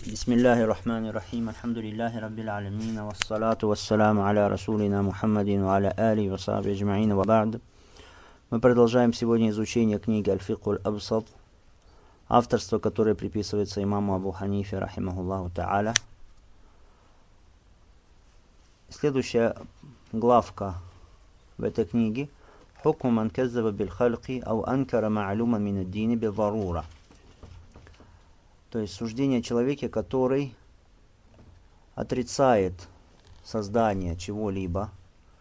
Бисмиллахи рахмани рахим, альхамдулиллахи раббил алямин, вассалату вассаламу аля расулина Мухаммадин ва аля али ва сахби аджмаин ва ба'д. Мы продолжаем сегодня изучение книги Аль-Фикх Аль-Абсат, авторство которое приписывается имаму Абу Ханифе, рахимахуллаху та'аля. Следующая главка в этой книге «Хукму ман каззаба бил халки ау анкара ма'лума мин ад-дини бил-зарура». То есть суждение о человеке, который отрицает создание чего-либо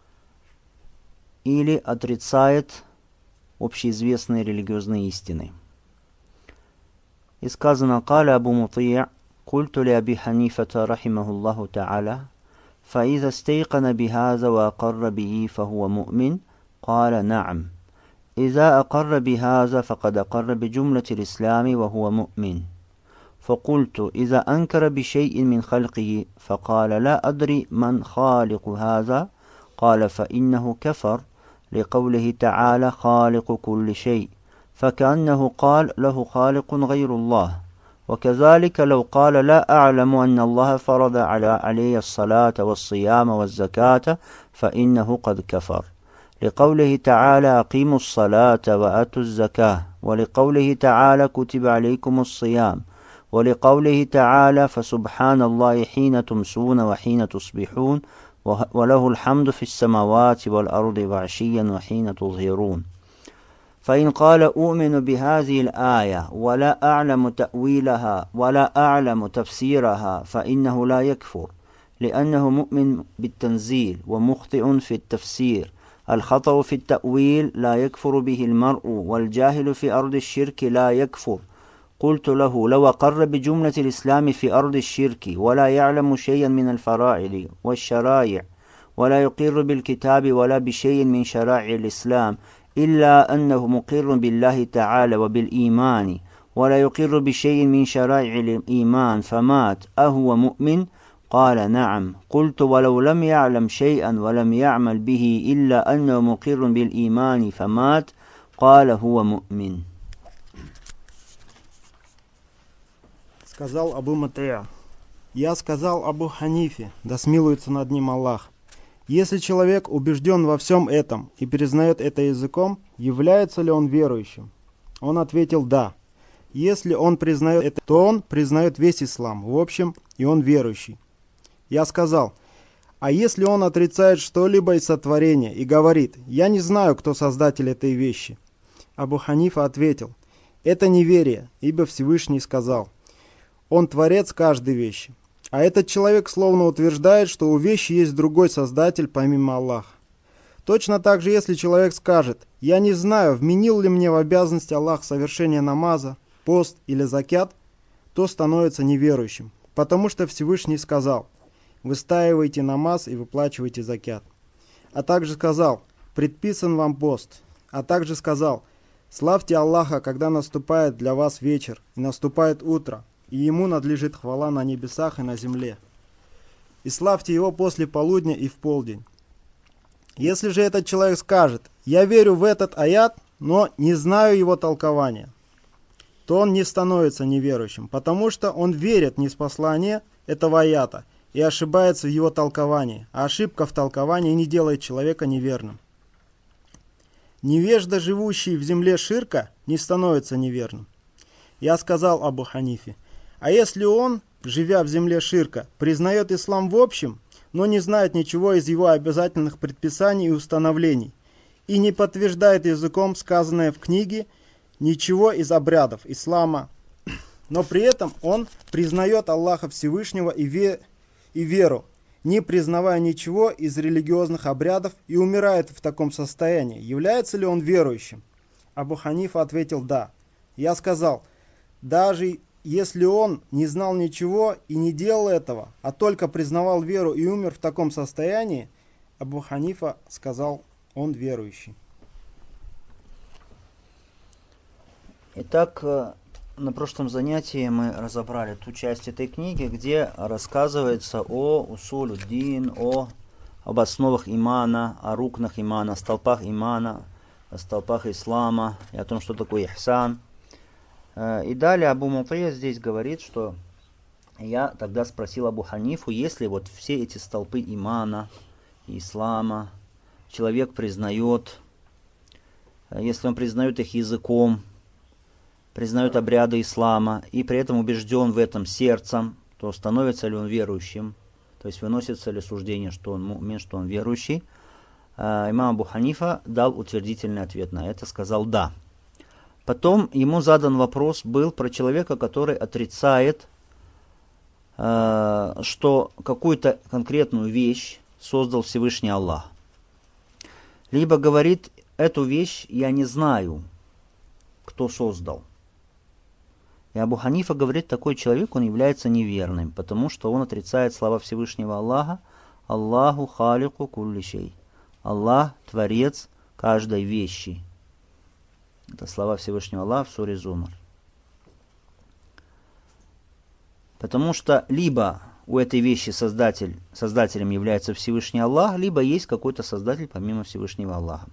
или отрицает общеизвестные религиозные истины. И сказано: «Каля Абу Мутия, культу ли Аби Ханифата, рахимахуллаху та'аля, فإذا استيقن بهذا وأقر به فهو مؤمن قال نعم إذا أقر بهذا فقد أقر بجملة الإسلام وهو مؤمن فقلت إذا أنكر بشيء من خلقه فقال لا أدري من خالق هذا قال فإنه كفر لقوله تعالى خالق كل شيء فكأنه قال له خالق غير الله وكذلك لو قال لا أعلم أن الله فرض علي الصلاة والصيام والزكاة فإنه قد كفر لقوله تعالى أقيموا الصلاة وآتوا الزكاة ولقوله تعالى كتب عليكم الصيام ولقوله تعالى فسبحان الله حين تمسون وحين تصبحون وله الحمد في السماوات والأرض وعشيا وحين تظهرون فإن قال أؤمن بهذه الآية ولا أعلم تأويلها ولا أعلم تفسيرها فإنه لا يكفر لأنه مؤمن بالتنزيل ومخطئ في التفسير الخطأ في التأويل لا يكفر به المرء والجاهل في أرض الشرك لا يكفر قلت له لو أقر بجملة الإسلام في أرض الشرك ولا يعلم شيئا من الفرائض والشرائع ولا يقر بالكتاب ولا بشيء من شرائع الإسلام إلا أنه مقر بالله تعالى وبالإيمان ولا يقر بشيء من شرائع الإيمان فمات أهو مؤمن قال نعم قلت ولو لم يعلم شيئا ولم يعمل به إلا أنه مقر بالإيمان فمات قال هو مؤمن. Сказал Абу Мутия: я сказал Абу Ханифе, да смилуется над ним Аллах: если человек убежден во всем этом и признает это языком, является ли он верующим? Он ответил: да. Если он признает это, то он признает весь ислам в общем, и он верующий. Я сказал: а если он отрицает что-либо из сотворения и говорит: я не знаю, кто создатель этой вещи? Абу Ханифа ответил: это неверие, ибо Всевышний сказал: он творец каждой вещи. А этот человек словно утверждает, что у вещи есть другой создатель помимо Аллаха. Точно так же, если человек скажет: я не знаю, вменил ли мне в обязанность Аллах совершение намаза, пост или закят, то становится неверующим, потому что Всевышний сказал: выстаивайте намаз и выплачивайте закят. А также сказал: предписан вам пост. А также сказал: славьте Аллаха, когда наступает для вас вечер и наступает утро, и ему надлежит хвала на небесах и на земле. И славьте его после полудня и в полдень. Если же этот человек скажет: я верю в этот аят, но не знаю его толкования, то он не становится неверующим, потому что он верит в ниспослание этого аята и ошибается в его толковании, а ошибка в толковании не делает человека неверным. Невежда, живущий в земле ширка, не становится неверным. Я сказал Абу Ханифе: а если он, живя в земле ширка, признает ислам в общем, но не знает ничего из его обязательных предписаний и установлений, и не подтверждает языком сказанное в книге ничего из обрядов ислама, но при этом он признает Аллаха Всевышнего и веру, не признавая ничего из религиозных обрядов, и умирает в таком состоянии, является ли он верующим? Абу Ханифа ответил: да. Я сказал: даже если он не знал ничего и не делал этого, а только признавал веру и умер в таком состоянии, Абу Ханифа сказал: он верующий. Итак, на прошлом занятии мы разобрали ту часть этой книги, где рассказывается о усулю-дин, об основах имана, о рукнах имана, столпах имана, о столпах ислама и о том, что такое ихсан. И далее Абу Мутия здесь говорит, что Я тогда спросил Абу Ханифу, если вот все эти столпы имана, ислама, человек признает, если он признает их языком, признает обряды ислама и при этом убежден в этом сердцем, то становится ли он верующим, то есть выносится ли суждение, что он мумин, что он верующий. Имам Абу Ханифа дал утвердительный ответ на это, сказал да. Потом ему задан вопрос был про человека, который отрицает, что какую-то конкретную вещь создал Всевышний Аллах. Либо говорит, эту вещь я не знаю, кто создал. И Абу Ханифа говорит, такой человек, он является неверным, потому что он отрицает слова Всевышнего Аллаха: Аллаху халику кулли шей. Аллах – творец каждой вещи. Это слова Всевышнего Аллаха в суре Зумар. Потому что либо у этой вещи создателем является Всевышний Аллах, либо есть какой-то создатель помимо Всевышнего Аллаха.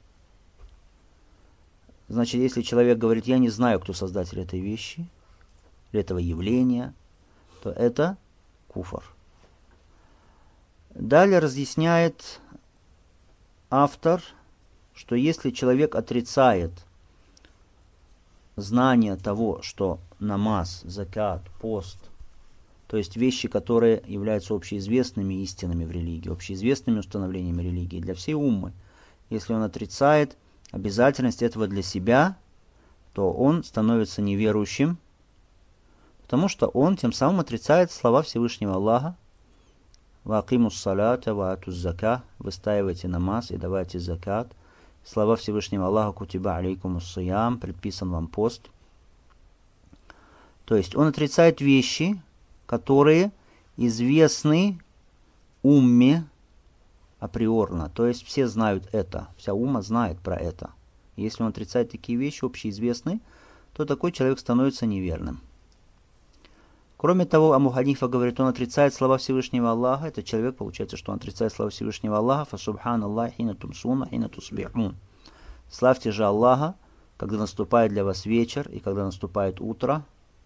Значит, если человек говорит, я не знаю, кто создатель этой вещи, или этого явления, то это куфр. Далее разъясняет автор, что если человек отрицает знание того, что намаз, закат, пост, то есть вещи, которые являются общеизвестными истинами в религии, общеизвестными установлениями религии для всей уммы, если он отрицает обязательность этого для себя, то он становится неверующим, потому что он тем самым отрицает слова Всевышнего Аллаха: «Ваакимус салата ва атуз зака», выстаивайте намаз и давайте закат. Слова Всевышнего Аллаха: «Кутиба алейкумус сиям», предписан вам пост. То есть он отрицает вещи, которые известны умме априорно. То есть все знают это, вся умма знает про это. Если он отрицает такие вещи, общеизвестные, то такой человек становится неверным. Кроме того, Абу Ханифа говорит, он отрицает слова Всевышнего Аллаха. Это человек, получается, что он отрицает слова Всевышнего Аллаха. «Фасубханаллах хина тумсуна хина тусбихун». Славьте же Аллаха, когда наступает для вас вечер и когда наступает утро.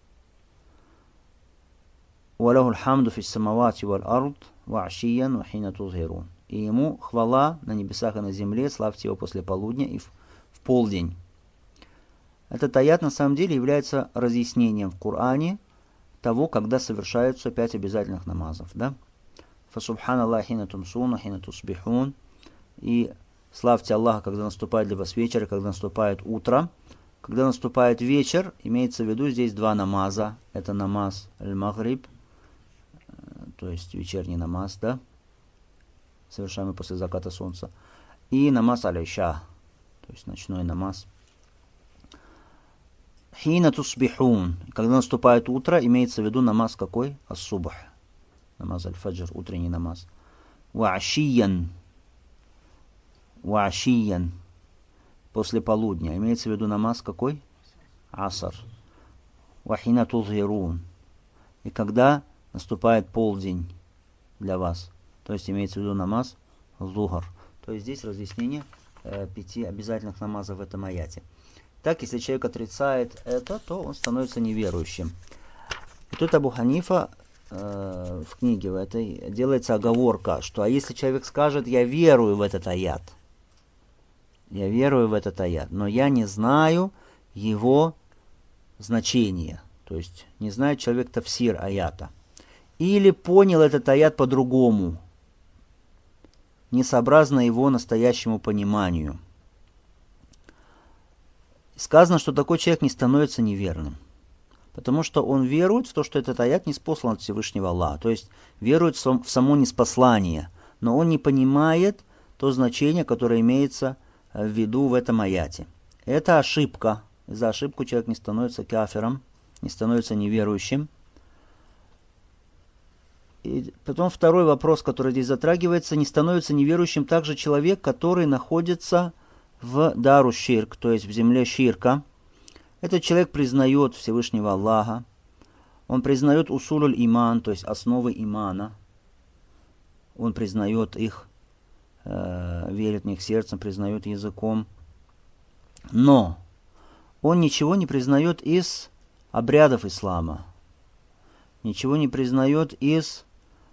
«Валахул хамду фис самавати валь ард ва ашиян ва хина тузхирун». И ему хвала на небесах и на земле, славьте его после полудня и в полдень. Этот аят на самом деле является разъяснением в Коране того, когда совершаются 5 обязательных намазов. Да? «Фасубханаллах хина тумсуна хина тусбихун». И славьте Аллаха, когда наступает для вас вечер и когда наступает утро. Когда наступает вечер, имеется в виду здесь 2 намаза. Это намаз аль-Магриб, то есть вечерний намаз, да? Совершаемый после заката солнца. И намаз аль-Иша, то есть ночной намаз. Хина тусбихун. Когда наступает утро, имеется в виду намаз какой? Ас-субх. Намаз аль-фаджр, утренний намаз. Ва-ашиян. Ва-ашиян. После полудня. Имеется в виду намаз какой? Аср. Ва-хина тузхирун. И когда наступает полдень для вас. То есть имеется в виду намаз зухр. То есть здесь разъяснение 5 обязательных намазов в этом аяте. Так, если человек отрицает это, то он становится неверующим. И тут Абу Ханифа в книге в этой делается оговорка, что а если человек скажет, я верую в этот аят, но я не знаю его значения, то есть не знает человек тафсир аята, или понял этот аят по-другому, не сообразно его настоящему пониманию. Сказано, что такой человек не становится неверным, потому что он верует в то, что этот аят ниспослан от Всевышнего Аллаха, то есть верует в само ниспослание, но он не понимает то значение, которое имеется в виду в этом аяте. Это ошибка. За ошибку человек не становится кафиром, не становится неверующим. И потом второй вопрос, который здесь затрагивается, не становится неверующим также человек, который находится в дару ширк, то есть в земле ширка. Этот человек признает Всевышнего Аллаха, он признает усулюль иман, то есть основы имана, он признает их, верит в них сердцем, признает языком, но он ничего не признает из обрядов ислама, ничего не признает из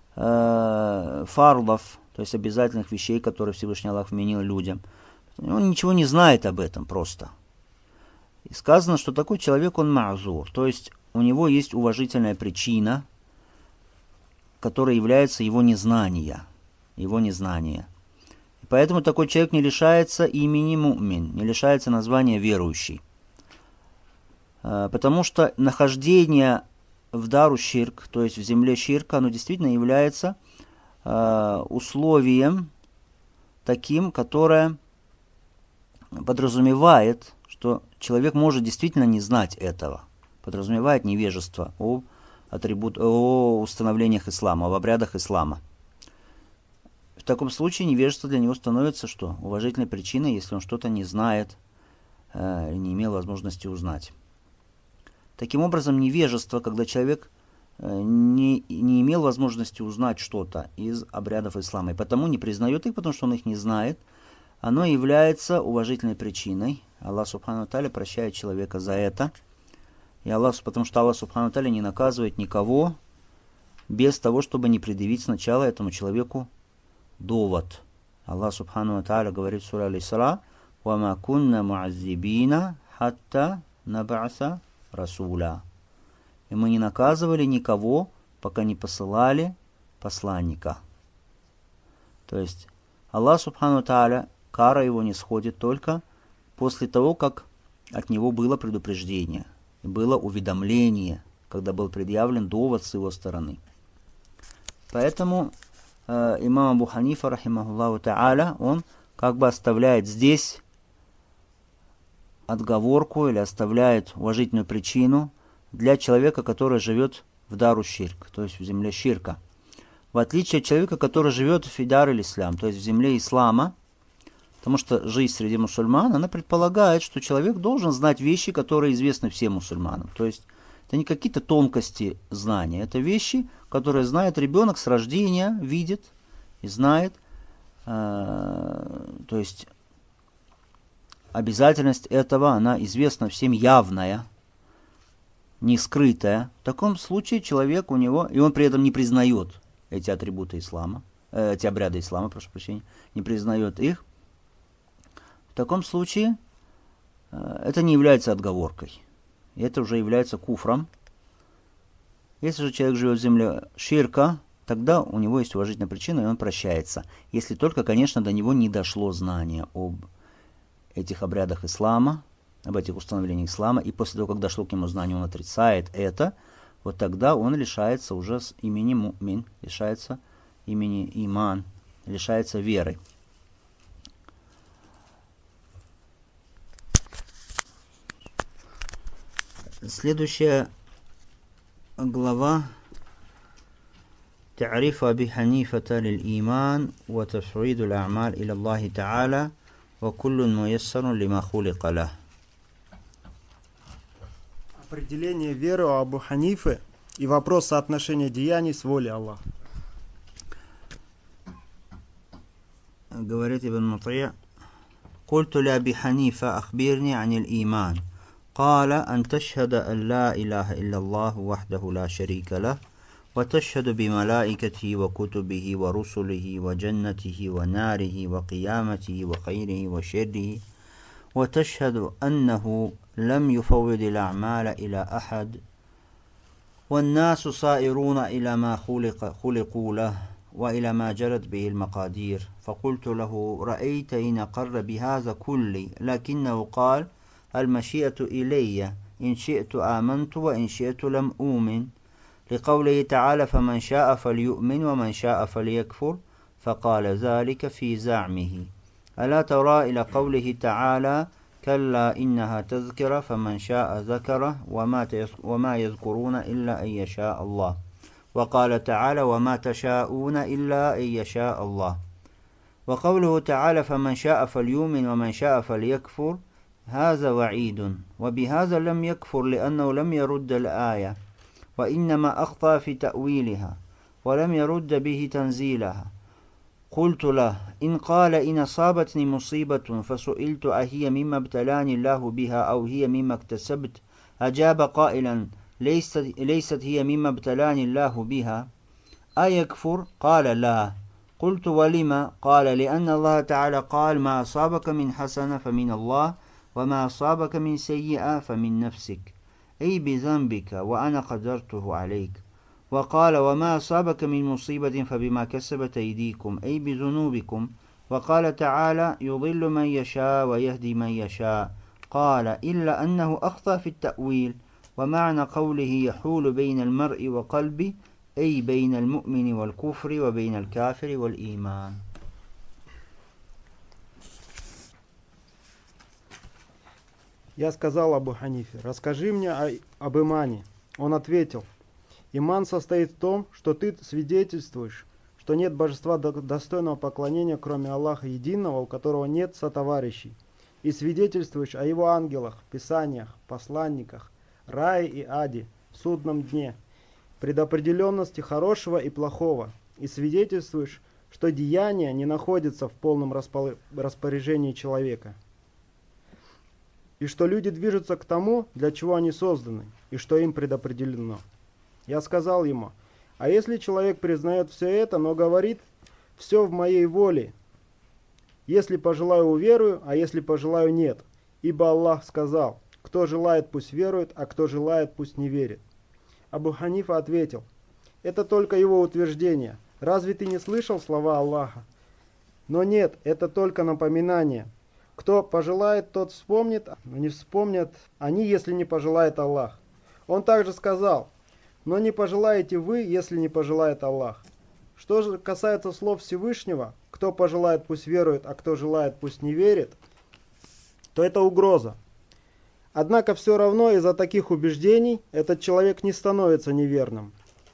фардов, то есть обязательных вещей, которые Всевышний Аллах вменил людям. Он ничего не знает об этом просто. И сказано, что такой человек, он ма'зур, то есть у него есть уважительная причина, которая является его незнание. Его незнание. И поэтому такой человек не лишается имени му'мин, не лишается названия верующий. Потому что нахождение в дару ширк, то есть в земле ширка, оно действительно является условием таким, которое подразумевает, что человек может действительно не знать этого. Подразумевает невежество о установлениях ислама, об обрядах ислама. В таком случае невежество для него становится что? Уважительной причиной, если он что-то не знает, не имел возможности узнать. Таким образом, невежество, когда человек не имел возможности узнать что-то из обрядов ислама, и потому не признает их, потому что он их не знает, оно является уважительной причиной. Аллах Субхану Тааля прощает человека за это. И потому что Аллах Субхану Тааля не наказывает никого без того, чтобы не предъявить сначала этому человеку довод. Аллах Субхану Тааля говорит в суре Аль-Исра: «Вама кунна муаззибина хатта наб'аса расуля». И мы не наказывали никого, пока не посылали посланника. То есть Аллах Субхану Тааля, кара его не сходит только после того, как от него было предупреждение, было уведомление, когда был предъявлен довод с его стороны. Поэтому имам Абу Ханифа, рахимахуллаху та'аля, он как бы оставляет здесь отговорку или оставляет уважительную причину для человека, который живет в дару ширк, то есть в земле ширка. В отличие от человека, который живет в дар ислам, то есть в земле ислама, потому что жизнь среди мусульман, она предполагает, что человек должен знать вещи, которые известны всем мусульманам. То есть это не какие-то тонкости знания, это вещи, которые знает ребенок с рождения, видит и знает. То есть обязательность этого, она известна всем, явная, не скрытая. В таком случае человек у него, и он при этом не признает эти атрибуты ислама, эти обряды ислама, прошу прощения, не признает их. В таком случае это не является отговоркой. И это уже является куфром. Если же человек живет в земле ширка, тогда у него есть уважительная причина, и он прощается. Если только, конечно, до него не дошло знание об этих обрядах ислама, об этих установлениях ислама, и после того, как дошло к нему знание, он отрицает это, вот тогда он лишается уже с имени му'мин, лишается имени иман, лишается веры. Следующая глава تعريف أبي حنيفة للإيمان وتفويض الأعمال إلى الله تعالى وكل ميسر لما خلق له. Определение веры у Абу Ханифы и вопрос соотношения деяний с волей Аллаха. Говорит Ибн Мутия: قلت لأبي حنيفة أخبرني عن الإيمان قال أن تشهد أن لا إله إلا الله وحده لا شريك له وتشهد بملائكته وكتبه ورسله وجنته وناره وقيامته وخيره وشره وتشهد أنه لم يفوض الأعمال إلى أحد والناس صائرون إلى ما خلقوا له وإلى ما جرت به المقادير. فقلت له: رأيت إن قر بهذا كله، لكنه قال: المشيئة إلي، إن شئت آمنت وإن شئت لم أؤمن، لقوله تعالى: فمن شاء فليؤمن ومن شاء فليكفر، فقال ذلك في زعمه. ألا ترى إلى قوله تعالى: كلا إنها تذكرة فمن شاء ذكره وما يذكرون إلا أن يشاء الله، وقال تعالى: وما تشاءون إلا أن يشاء الله، وقوله تعالى: فمن شاء فليؤمن ومن شاء فليكفر، هذا وعيد، وبهذا لم يكفر لأنه لم يرد الآية، وإنما أخطأ في تأويلها ولم يرد به تنزيلها. قلت له: إن قال إن أصابتني مصيبة فسئلت أهي مما ابتلاني الله بها أو هي مما اكتسبت، أجاب قائلا: ليست هي مما ابتلاني الله بها أيكفر؟ قال لا. قلت ولما؟ قال لأن الله تعالى قال ما أصابك من حسنة فمن الله وما أصابك من سيئة فمن نفسك أي بذنبك وأنا قدرته عليك. وقال وما أصابك من مصيبة فبما كسبت أيديكم أي بذنوبكم. وقال تعالى يضل من يشاء ويهدي من يشاء. قال إلا أنه أخطأ في التأويل ومعنى قوله يحول بين المرء وقلبه أي بين المؤمن والكفر وبين الكافر والإيمان. Я сказал Абу Ханифе: расскажи мне об имане. Он ответил: иман состоит в том, что ты свидетельствуешь, что нет божества достойного поклонения, кроме Аллаха единого, у которого нет сотоварищей, и свидетельствуешь о его ангелах, писаниях, посланниках, рае и аде, судном дне, предопределенности хорошего и плохого, и свидетельствуешь, что деяния не находятся в полном распоряжении человека, и что люди движутся к тому, для чего они созданы, и что им предопределено. Я сказал ему: а если человек признает все это, но говорит: все в моей воле, если пожелаю, уверую, а если пожелаю, нет, ибо Аллах сказал: кто желает, пусть верует, а кто желает, пусть не верит. Абу Ханифа ответил: это только его утверждение. Разве ты не слышал слова Аллаха? Но нет, это только напоминание. Кто пожелает, тот вспомнит, но не вспомнят они, если не пожелает Аллах. Он также сказал: но не пожелаете вы, если не пожелает Аллах. Что же касается слов Всевышнего: кто пожелает, пусть верует, а кто желает, пусть не верит, то это угроза. Однако все равно из-за таких убеждений этот человек не становится неверным,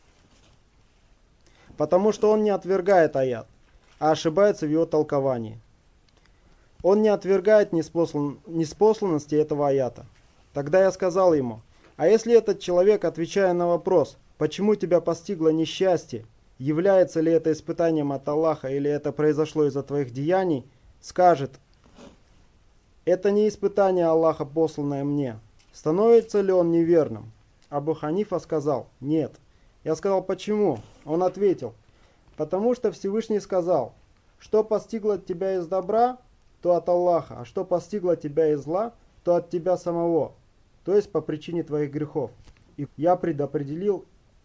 потому что он не отвергает аят, а ошибается в его толковании. Он не отвергает ниспосланности этого аята. Тогда я сказал ему: а если этот человек, отвечая на вопрос, почему тебя постигло несчастье, является ли это испытанием от Аллаха или это произошло из-за твоих деяний, скажет: это не испытание Аллаха, посланное мне, становится ли он неверным? Абу Ханифа сказал: нет. Я сказал: почему? Он ответил: потому что Всевышний сказал: что постигло тебя из добра, то от Аллаха, а что постигло тебя из зла, то от тебя самого, то есть по причине твоих грехов. И я предопределил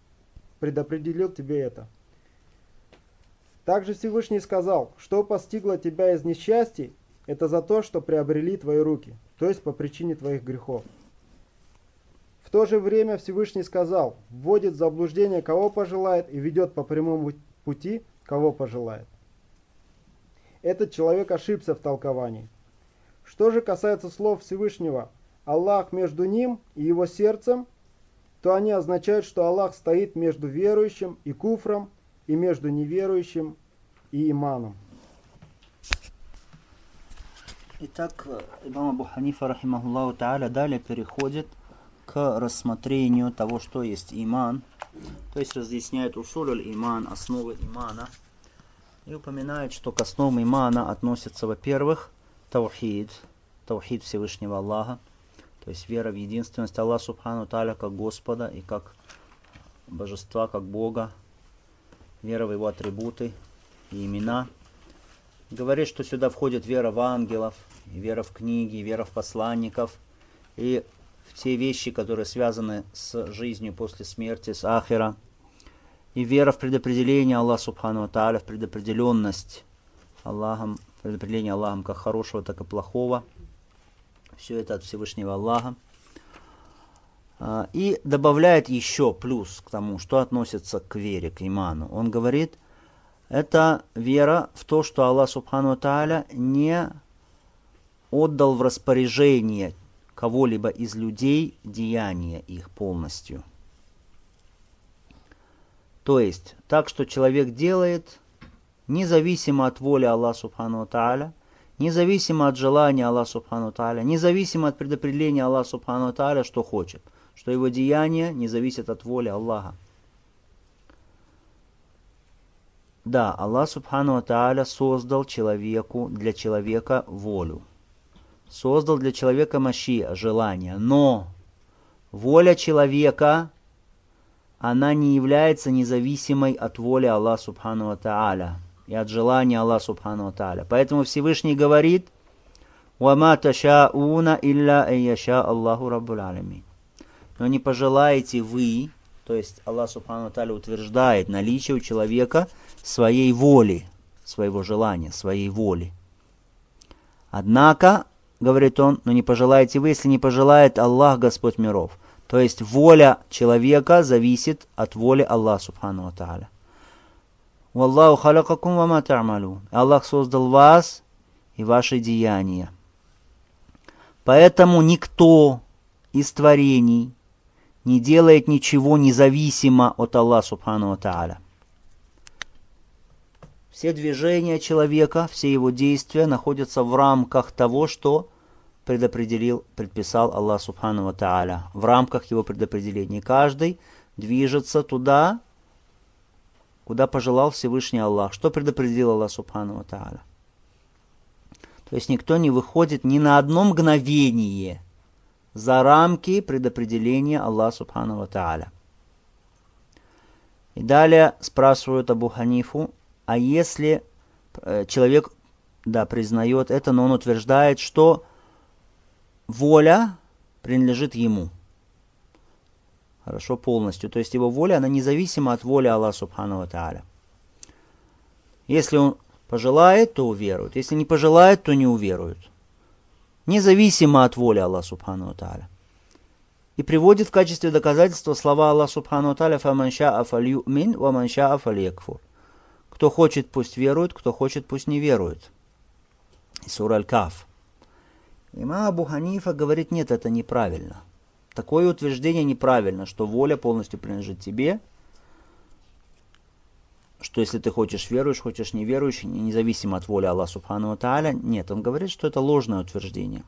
тебе это. Также Всевышний сказал: что постигло тебя из несчастья, это за то, что приобрели твои руки, то есть по причине твоих грехов. В то же время Всевышний сказал: вводит в заблуждение кого пожелает и ведет по прямому пути кого пожелает. Этот человек ошибся в толковании. Что же касается слов Всевышнего «Аллах между ним и его сердцем», то они означают, что Аллах стоит между верующим и куфром, и между неверующим и иманом. Итак, имам Абу Ханифа, рахимахуллаху тааля, далее переходит к рассмотрению того, что есть иман, то есть разъясняет усуль иман, основы имана, и упоминает, что к основам имана относятся, во-первых, таухид Всевышнего Аллаха, то есть вера в единственность Аллаха Субхану Тааля как Господа и как Божества, как Бога, вера в Его атрибуты и имена. Говорит, что сюда входит вера в ангелов, и вера в книги, и вера в посланников, и в те вещи, которые связаны с жизнью после смерти, с ахира, и вера в предопределение Аллаха Субхану Тааля, в предопределенность Аллахом, предопределение Аллахом как хорошего, так и плохого. Все это от Всевышнего Аллаха. И добавляет еще плюс к тому, что относится к вере, к иману. Он говорит, это вера в то, что Аллах Субхану Тааля не отдал в распоряжение кого-либо из людей деяния их полностью. То есть, так что человек делает, независимо от воли Аллаха Субхану Тааля, независимо от желания Аллаха Субхану Тааля, независимо от предопределения Аллаха Субхану Тааля, что хочет, что его деяния не зависят от воли Аллаха. Да, Аллах Субхану Тааля создал для человека волю. Создал для человека машия, желание. Но Воля человека, она не является независимой от воли Аллаха Субхану ва Тааля и от желания Аллаха Субхану ва Тааля. Поэтому Всевышний говорит: «Вама ташауна илля айяша Аллаху Раббуль Алямин». Но не пожелаете вы, то есть Аллах Субхану ва Тааля утверждает наличие у человека своей воли, своего желания, своей воли. Однако, говорит он, но не пожелаете вы, если не пожелает Аллах, Господь миров. То есть воля человека зависит от воли Аллаха Субхану ва Тааля. «Валлаху халакакум ва ма та'малун». Аллах создал вас и ваши деяния. Поэтому никто из творений не делает ничего независимо от Аллаха Субхану ва Тааля. Все движения человека, все его действия находятся в рамках того, что предписал Аллах Субхану ва Тааля. В рамках его предопределений. Каждый движется туда, куда пожелал Всевышний Аллах. Что предопределил Аллах Субхану ва Тааля. То есть никто не выходит ни на одно мгновение за рамки предопределения Аллаха Субхану ва Тааля. И далее спрашивают Абу Ханифу, а если человек, признает это, но он утверждает, что воля принадлежит ему. Хорошо, полностью. То есть его воля, она независима от воли Аллаха Субхану ва Тааля. Если он пожелает, то уверует. Если не пожелает, то не уверует. Независимо от воли Аллаха Субхану ва Тааля. И приводит в качестве доказательства слова Аллаха Субхану ва Тааля: «Фаман ша'а фалью'мин, ва ман ша'а фальякфур». Кто хочет, пусть верует, кто хочет, пусть не верует. Сура Аль-Каф. Имам Абу Ханифа говорит: нет, это неправильно. Такое утверждение неправильно, что воля полностью принадлежит тебе, что если ты хочешь веруешь, хочешь не веруешь, независимо от воли Аллаха Субхану ва Тааля. Нет, он говорит, что это ложное утверждение.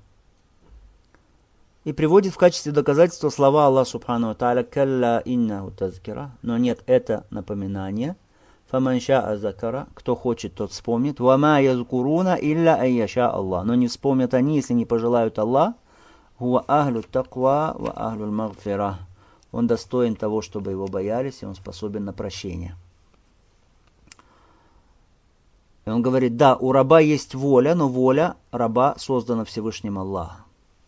И приводит в качестве доказательства слова Аллаха Субхану ва Тааля: «Калла иннаху тазкира». Но нет, это напоминание. «Фаман ша'а закара». Кто хочет, тот вспомнит. «Вама язкуруна илля айяша Аллах». Но не вспомнят они, если не пожелают Аллах. «Хуа ахлю таква ва ахлю магфира». Он достоин того, чтобы его боялись, и он способен на прощение. И он говорит: да, у раба есть воля, но воля раба создана Всевышним Аллахом.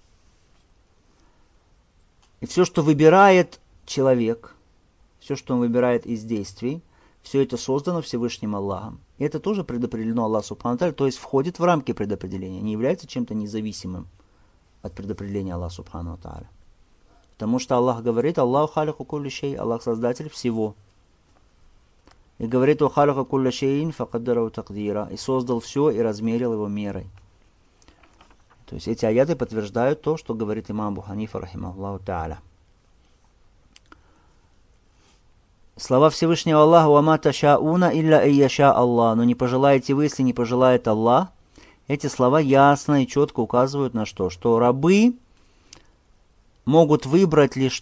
И все, что выбирает человек, все, что он выбирает из действий, все это создано Всевышним Аллахом. И это тоже предопределено Аллаху Субхану ва Тааля, то есть входит в рамки предопределения, не является чем-то независимым от предопределения Аллаха Субхану ва Тааля. Потому что Аллах говорит: Аллаху халику кулли шей, Аллах создатель всего. И говорит: «Ва халака кулля шейин факаддараху такдира», и создал все и размерил его мерой. То есть эти аяты подтверждают то, что говорит имам Абу Ханифа рахимахуллаху тааля. Слова Всевышнего Аллаха: «Вама ташауна илля айяша Аллах», но не пожелаете вы, если не пожелает Аллах. Эти слова ясно и четко указывают на что? Что рабы могут выбрать лишь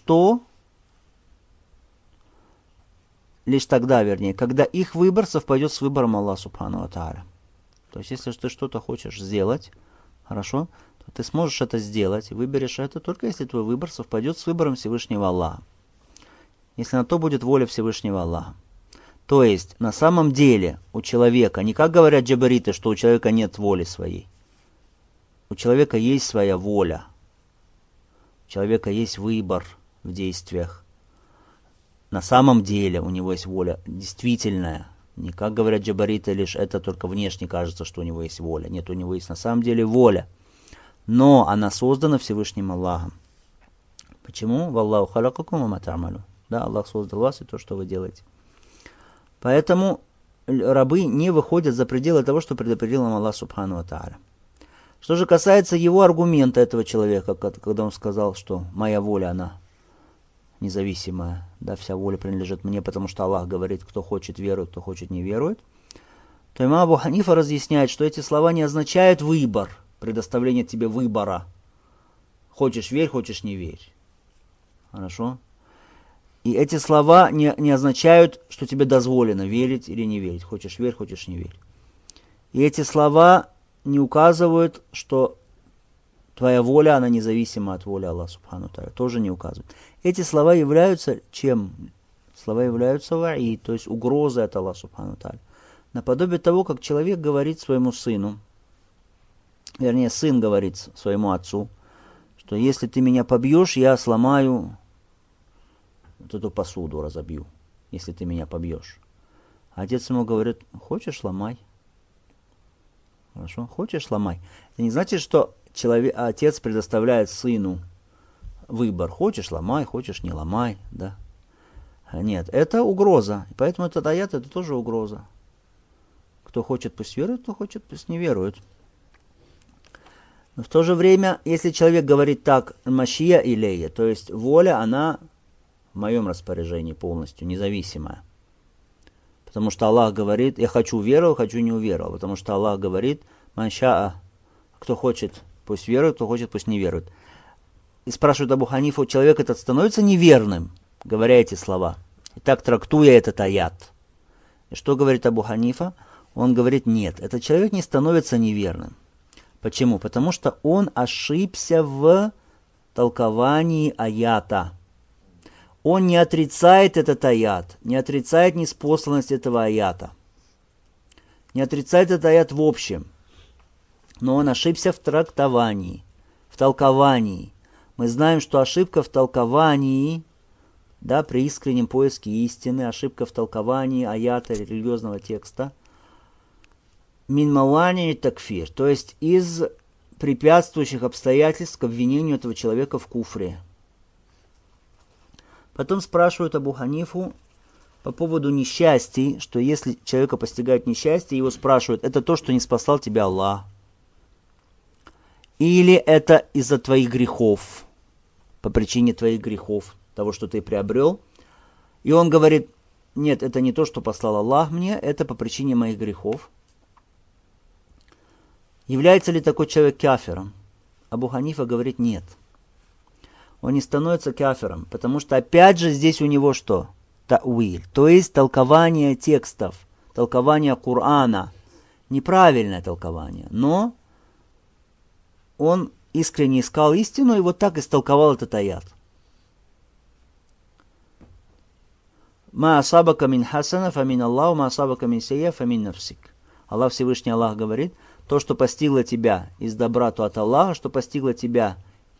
тогда, когда их выбор совпадет с выбором Аллаха Субхану ва Тааля. То есть, если ты что-то хочешь сделать, хорошо, то ты сможешь это сделать, и выберешь это только если твой выбор совпадет с выбором Всевышнего Аллаха. Если на то будет воля Всевышнего Аллаха. То есть, на самом деле, у человека, не как говорят джабариты, что у человека нет воли своей. У человека есть своя воля. У человека есть выбор в действиях. На самом деле у него есть воля действительная. Не как говорят джабариты, лишь это только внешне кажется, что у него есть воля. Нет, у него есть на самом деле воля. Но она создана Всевышним Аллахом. Почему? «Валлаху халакакум ва ма та'малун». Да, Аллах создал вас и то, что вы делаете. Поэтому рабы не выходят за пределы того, что предопределил им Аллах Субхану ва Тааля. Что же касается его аргумента, этого человека, когда он сказал, что моя воля, она независимая, да, вся воля принадлежит мне, потому что Аллах говорит: кто хочет верует, кто хочет не верует, то имам Абу Ханифа разъясняет, что эти слова не означают выбор, предоставление тебе выбора. Хочешь верь, хочешь не верь. Хорошо? И эти слова не означают, что тебе дозволено верить или не верить. Хочешь верь, хочешь не верь. И эти слова не указывают, что Твоя воля, она независима от воли Аллаха Субхану Тааля, тоже не указывает. Эти слова являются чем? Слова являются ваи, то есть угрозой от Аллаха Субхану Тааля. Наподобие того, как человек говорит своему сыну, вернее, сын говорит своему отцу, что если ты меня побьешь, я сломаю вот эту посуду, разобью, если ты меня побьешь. А отец ему говорит, хочешь, ломай. Хорошо, хочешь, ломай. Это не значит, что отец предоставляет сыну выбор. Хочешь, ломай, хочешь, не ломай. Да? Нет, это угроза. Поэтому этот аят, это тоже угроза. Кто хочет, пусть верует, кто хочет, пусть не верует. Но в то же время, если человек говорит так, машия илея, то есть воля, она в моем распоряжении полностью, независимая. Потому что Аллах говорит, я хочу уверовал, хочу не уверовал. Потому что Аллах говорит, маншаа, кто хочет, пусть верует, кто хочет, пусть не верует. И спрашивает Абу Ханифу, человек этот становится неверным, говоря эти слова. И так трактуя этот аят. И что говорит Абу Ханифа? Он говорит, нет, этот человек не становится неверным. Почему? Потому что он ошибся в толковании аята. Он не отрицает этот аят, не отрицает неспосланность этого аята. Не отрицает этот аят в общем. Но он ошибся в трактовании, в толковании. Мы знаем, что ошибка в толковании, да, при искреннем поиске истины, ошибка в толковании аята религиозного текста, мин мавани такфир, то есть из препятствующих обстоятельств к обвинению этого человека в куфре. Потом спрашивают Абу Ханифу по поводу несчастий, что если человека постигает несчастье, его спрашивают, это то, что не спасал тебя Аллах? Или это из-за твоих грехов, по причине твоих грехов, того, что ты приобрел? И он говорит, нет, это не то, что послал Аллах мне, это по причине моих грехов. Является ли такой человек кафиром? Абу Ханифа говорит, нет. Он не становится кафиром, потому что опять же здесь у него что? Тауиль, то есть толкование текстов, толкование Корана. Неправильное толкование, но он искренне искал истину и вот так истолковал этот аят. Ма асабака мин хасана фамин Аллаху, ма асабака мин сейя фамин нафсик. Аллах Всевышний Аллах говорит, то, что постигло тебя из добра, то от Аллаха, что постигло тебя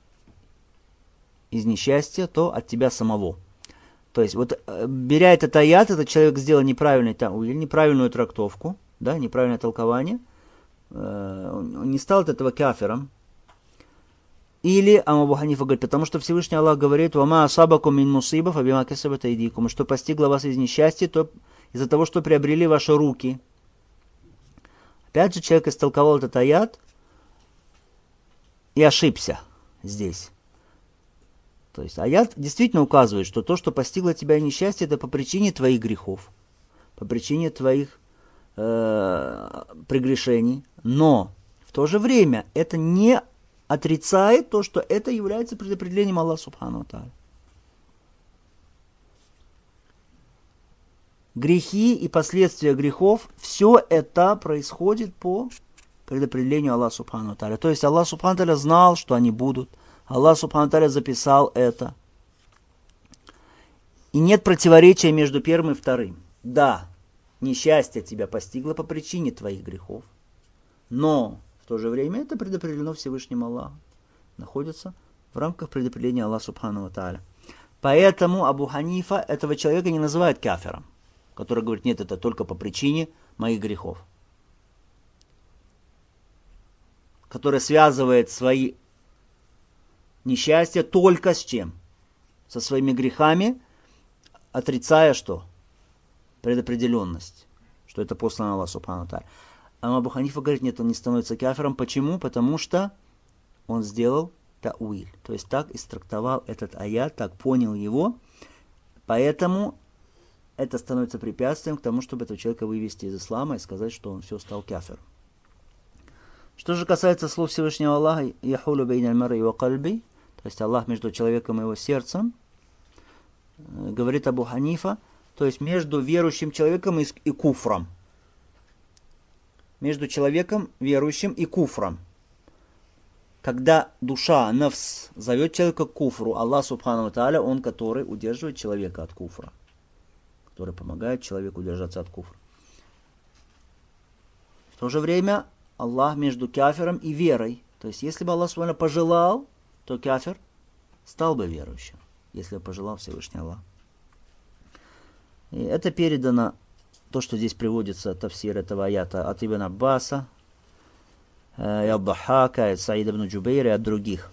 из несчастья, то от тебя самого. То есть, вот беря этот аят, этот человек сделал неправильный тауиль, неправильную трактовку, да, неправильное толкование, он не стал от этого кафиром. Или Абу Ханифа говорит, потому что Всевышний Аллах говорит, «Вама асабакум мин мусибов, абима касабат айдикум», что постигло вас из несчастья, то из-за того, что приобрели ваши руки. Опять же, человек истолковал этот аят и ошибся здесь. То есть аят действительно указывает, что то, что постигло тебя несчастье, это по причине твоих грехов, по причине твоих прегрешений. Но в то же время это не отрицает то, что это является предопределением Аллаха Субхану ва Тааля. Грехи и последствия грехов, все это происходит по предопределению Аллаха Субхану ва Тааля. То есть Аллах Субхану ва Тааля знал, что они будут. Аллах Субхану ва Тааля записал это. И нет противоречия между первым и вторым. Да, несчастье тебя постигло по причине твоих грехов. Но в то же время это предопределено Всевышним Аллахом. Находится в рамках предопределения Аллаха Субхану ва Тааля. Поэтому Абу Ханифа этого человека не называет кафиром, который говорит, нет, это только по причине моих грехов. Который связывает свои несчастья только с чем? Со своими грехами, отрицая что? Предопределенность, что это послано Аллаху Субхану ва Тааля. А Абу Ханифа говорит, нет, он не становится кафиром. Почему? Потому что он сделал тауиль. То есть так истрактовал этот аят, так понял его. Поэтому это становится препятствием к тому, чтобы этого человека вывести из ислама и сказать, что он все стал кафиром. Что же касается слов Всевышнего Аллаха, «Яхулю бейна аль-мар'i ва кальби», то есть Аллах между человеком и его сердцем, говорит Абу Ханифа, то есть между верующим человеком и куфром. Между человеком, верующим и куфром. когда душа, нафс, зовет человека к куфру, Аллах Субхану ва Тааля, Он, который удерживает человека от куфра, который помогает человеку удержаться от куфра. В то же время Аллах между кафиром и верой. То есть, если бы Аллах Субхану ва Тааля пожелал, то кафир стал бы верующим, если бы пожелал Всевышний Аллах. И это передано, то, что здесь приводится, тафсир этого аята, от Ибн Аббаса, и Абдахака, и Саида ибн Джубейра, и от других.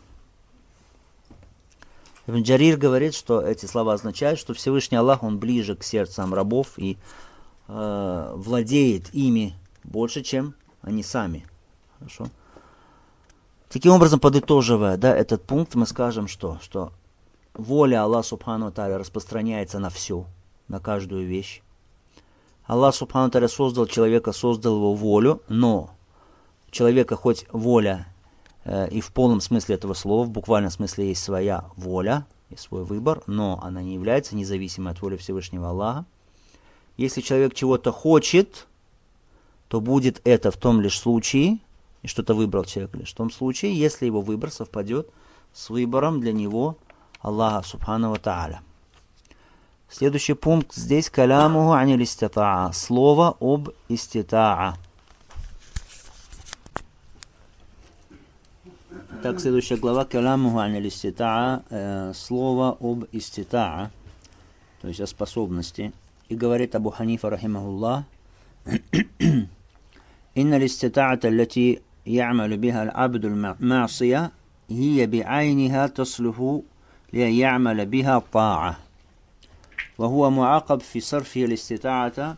Ибн Джарир говорит, что эти слова означают, что Всевышний Аллах, Он ближе к сердцам рабов и владеет ими больше, чем они сами. Хорошо? Таким образом, подытоживая, этот пункт, мы скажем, что воля Аллаха Субхану ва Тааля распространяется на все, на каждую вещь. Аллах Субхану ва Тааля создал человека, создал его волю, но у человека хоть воля и в полном смысле этого слова, в буквальном смысле есть своя воля и свой выбор, но она не является независимой от воли Всевышнего Аллаха. Если человек чего-то хочет, то будет это в том лишь случае, и что-то выбрал человек лишь в том случае, если его выбор совпадет с выбором для него Аллаха Субхану ва Тааля. Следующий пункт здесь калямуху анил иститаа. Слово об иститаа. Так, следующая глава калямуху анил иститаа. Слово об иститаа, то есть о способности. И говорит Абу Ханифа рахимахуллах: إن الاستطاعة التي يعمل بها العبد المعصية هي بعينها تصلح لأن يعمل بها الطاعة، وهو معاقب في صرف الاستطاعة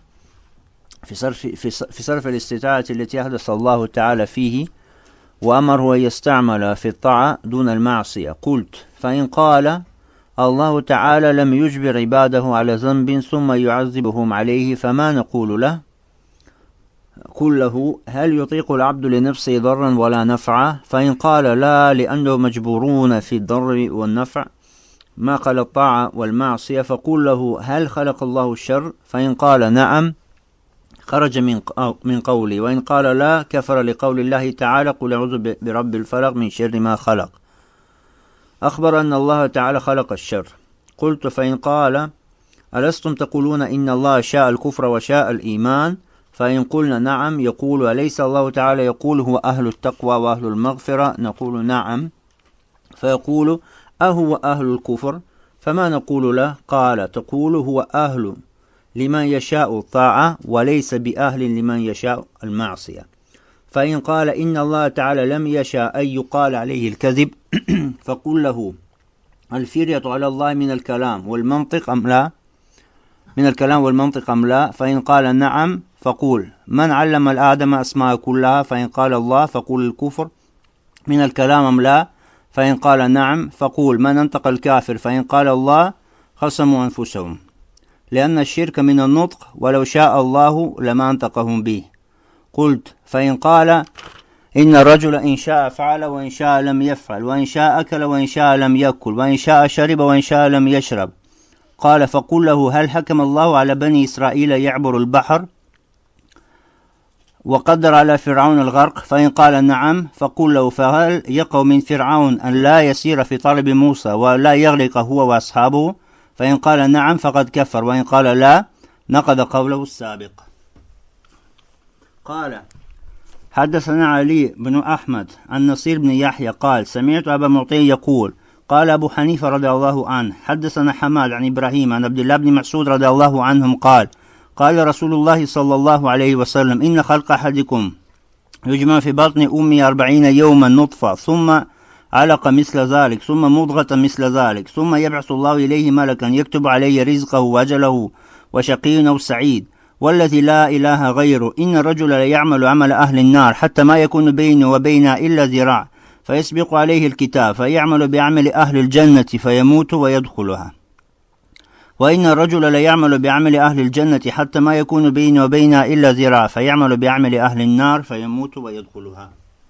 في صرف الاستطاعة التي أحدث الله تعالى فيه وأمره أن يستعمل في الطاعة دون المعصية. قلت: فإن قال الله تعالى لم يجبر عباده على ذنب ثم يعذبهم عليه فما نقول له؟ قل له: هل يطيق العبد لنفسه ضرا ولا نفعا؟ فإن قال لا لأنه مجبورون في الضر والنفع ما قال الطاعة والمعصية، فقل له: هل خلق الله الشر؟ فإن قال نعم خرج من قولي، وإن قال لا كفر لقول الله تعالى: قل أعوذ برب الفلق من شر ما خلق. أخبر أن الله تعالى خلق الشر. قلت: فإن قال ألستم تقولون إن الله شاء الكفر وشاء الإيمان؟ فإن قلنا نعم يقول: أليس الله تعالى يقول هو أهل التقوى وأهل المغفرة؟ نقول نعم. فيقول: أهو أهل الكفر؟ فما نقول له؟ قال: تقول هو أهل لمن يشاء الطاعة وليس بأهل لمن يشاء المعصية. فإن قال إن الله تعالى لم يشاء أن يقال عليه الكذب فقل له: الفرية على الله من الكلام والمنطق أم لا؟ فإن قال نعم فقول: من علم الآدم أسماء كلها؟ فإن قال الله فقول: الكفر من الكلام أم لا؟ فإن قال نعم فقول: من أنطق الكافر؟ فإن قال الله خصموا أنفسهم، لأن الشرك من النطق ولو شاء الله لما أنطقهم به. قلت: فإن قال إن الرجل إن شاء فعل وإن شاء لم يفعل، وإن شاء أكل وإن شاء لم يأكل، وإن شاء شرب وإن شاء لم يشرب. قال: فقل له: هل حكم الله على بني إسرائيل يعبر البحر وقدر على فرعون الغرق؟ فإن قال نعم فقل له: فهل يقع من فرعون أن لا يسير في طلب موسى ولا يغرق هو وأصحابه؟ فإن قال نعم فقد كفر، وإن قال لا نقض قوله السابق. قال: حدثنا علي بن أحمد عن نصير بن يحيى قال: سمعت أبا معطي يقول: قال أبو حنيفة رضي الله عنه: حدثنا حماد عن إبراهيم عن عبد الله بن مسعود رضي الله عنهم قال: قال رسول الله صلى الله عليه وسلم: إن خلق أحدكم يجمع في بطن أمه 40 يوما نطفة، ثم علق مثل ذلك، ثم مضغة مثل ذلك، ثم يبعث الله إليه ملكا يكتب عليه رزقه وأجله وشقي أو سعيد، والذي لا إله غيره إن الرجل ليعمل عمل أهل النار حتى ما يكون بينه وبينها إلا ذراع، فيسبق عليه الكتاب فيعمل بعمل أهل الجنة فيموت ويدخلها، وإن الرجل ليعمل بعمل أهل الجنة حتى ما يكون بينه وبينها إلا ذراع فيعمل بعمل أهل النار فيموت ويدخلها.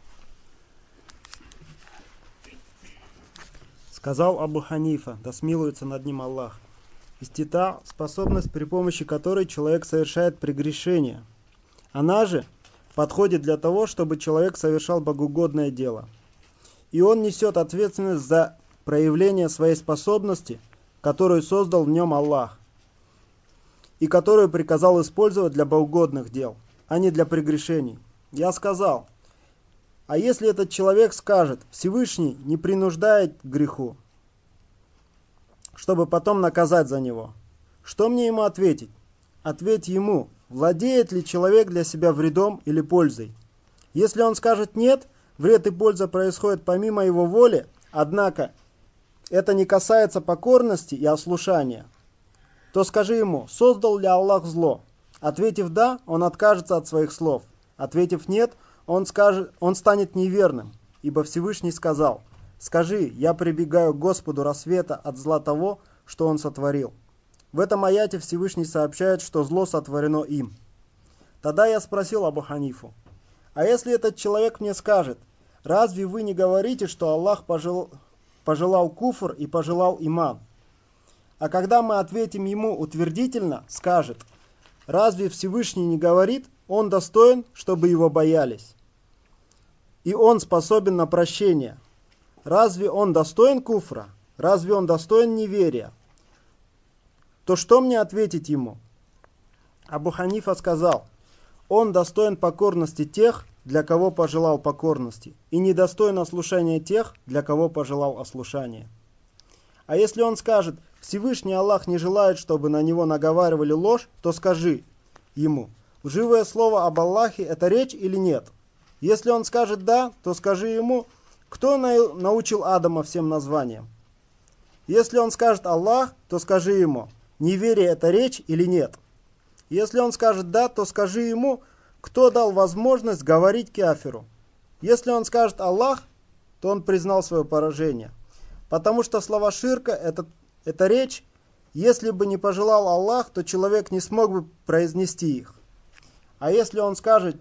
Сказал Абу Ханифа, да смилуется над ним Аллах: истита – способность, при помощи которой человек совершает прегрешение. Она же подходит для того, чтобы человек совершал богоугодное дело. и он несет ответственность за проявление своей способности, которую создал в нем Аллах, и которую приказал использовать для богоугодных дел, а не для прегрешений. Я сказал: а если этот человек скажет: Всевышний не принуждает к греху, чтобы потом наказать за него, что мне ему ответить? Ответь ему: владеет ли человек для себя вредом или пользой? Если он скажет нет, вред и польза происходят помимо его воли, однако это не касается покорности и ослушания, то скажи ему: создал ли Аллах зло? Ответив да, он откажется от своих слов. Ответив нет, он станет неверным, ибо Всевышний сказал: скажи: я прибегаю к Господу рассвета от зла того, что он сотворил. В этом аяте Всевышний сообщает, что зло сотворено им. Тогда я спросил Абу Ханифу: а если этот человек мне скажет: разве вы не говорите, что Аллах пожелал куфр и пожелал иман? А когда мы ответим ему утвердительно, скажет: разве Всевышний не говорит: он достоин, чтобы его боялись, и он способен на прощение? Разве он достоин куфра? Разве он достоин неверия? То что мне ответить ему? Абу Ханифа сказал: он достоин покорности тех, для кого пожелал покорности, и недостоин ослушания тех, для кого пожелал ослушания. А если он скажет: Всевышний Аллах не желает, чтобы на него наговаривали ложь, то скажи ему: лживое слово об Аллахе — это речь или нет? Если он скажет да, то скажи ему: кто научил Адама всем названиям? Если он скажет Аллах, то скажи ему: неверие — это речь или нет? Если он скажет да, то скажи ему: кто дал возможность говорить кафиру? Если он скажет Аллах, то он признал свое поражение. Потому что слова ширка — это речь. Если бы не пожелал Аллах, то человек не смог бы произнести их. А если он скажет: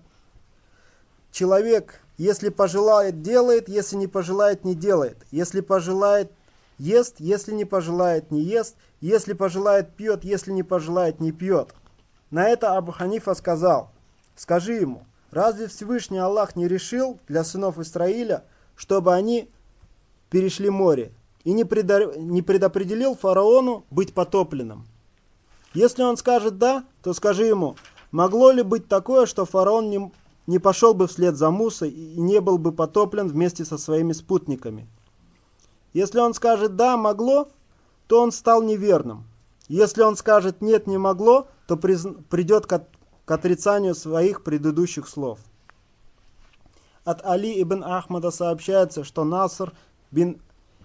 человек, если пожелает, делает, если не пожелает, не делает. Если пожелает, ест, если не пожелает, не ест. Если пожелает, пьет, если не пожелает, не пьет. На это Абу Ханифа сказал: скажи ему: разве Всевышний Аллах не решил для сынов Исраиля, чтобы они перешли море, и не предопределил фараону быть потопленным? Если он скажет да, то скажи ему: могло ли быть такое, что фараон не пошел бы вслед за Мусой и не был бы потоплен вместе со своими спутниками? Если он скажет да, могло, то он стал неверным. Если он скажет нет, не могло, то придет к отрицанию своих предыдущих слов. От Али ибн Ахмада сообщается, что Наср бин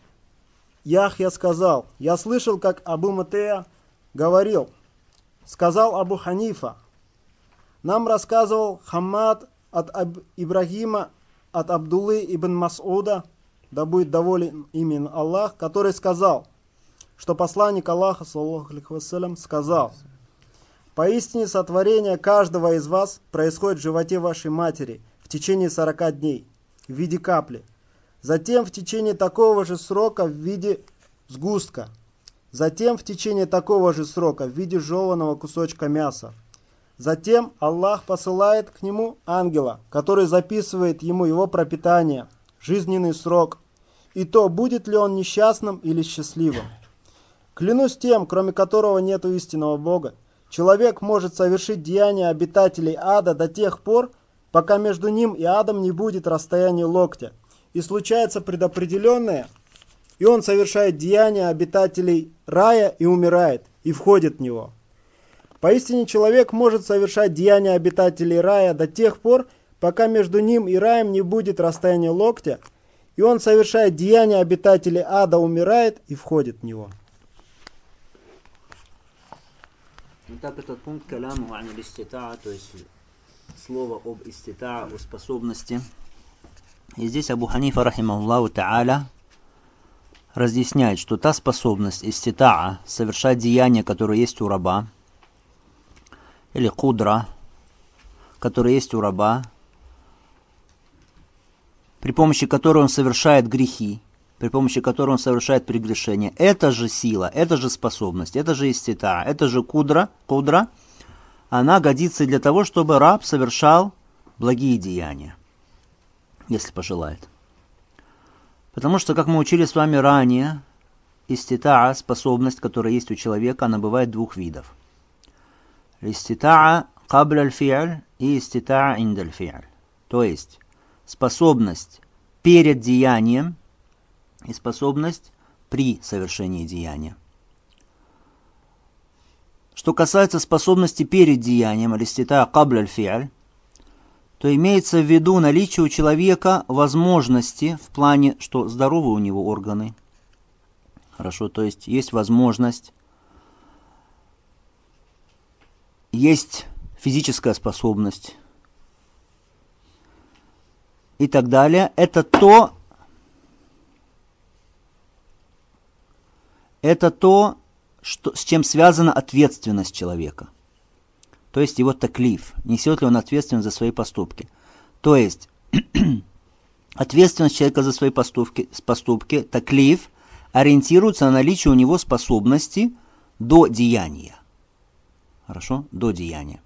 Яхья сказал: я слышал, как Абу Мутея говорил: сказал Абу Ханифа: нам рассказывал Хаммад от Ибрагима, от Абдуллы ибн Мас'уда, да будет доволен ими Аллах, который сказал, что посланник Аллаха, саллаллаху алейхи вассалям, сказал: поистине сотворение каждого из вас происходит в животе вашей матери в течение 40 дней в виде капли, затем в течение такого же срока в виде сгустка, затем в течение такого же срока в виде жеваного кусочка мяса. Затем Аллах посылает к нему ангела, который записывает ему его пропитание, жизненный срок, и то, будет ли он несчастным или счастливым. Клянусь тем, кроме которого нет истинного Бога, человек может совершить деяния обитателей ада до тех пор, пока между ним и адом не будет расстояния локтя, и случается предопределенное, и он совершает деяния обитателей рая и умирает, и входит в него. Поистине человек может совершать деяния обитателей рая до тех пор, пока между ним и раем не будет расстояния локтя, и он совершает деяния обитателей ада, умирает и входит в него. Итак, этот пункт каляму ан аль-иститаа, то есть слово об иститаа, о способности. И здесь Абу Ханифа, рахимахуллаху та'аля, разъясняет, что та способность иститаа, совершать деяния, которые есть у раба, или кудра, которые есть у раба, при помощи которой он совершает грехи, при помощи которой он совершает прегрешения. Это же сила, это же способность, это же истита, это же кудра, она годится для того, чтобы раб совершал благие деяния, если пожелает. Потому что, как мы учили с вами ранее, иститаа, способность, которая есть у человека, она бывает двух видов. Иститаа кабля аль-фи'ль и иститаа инда аль-фи'ль. То есть способность перед деянием и способность при совершении деяния. Что касается способности перед деянием, аль-иститаа кабля аль-фи'ль, то имеется в виду наличие у человека возможности в плане, что здоровы у него органы. Хорошо, то есть есть возможность, есть физическая способность и так далее. Это то, что, с чем связана ответственность человека. То есть его таклиф, несет ли он ответственность за свои поступки. То есть ответственность человека за свои поступки, таклиф, ориентируется на наличие у него способности до деяния. Хорошо? До деяния.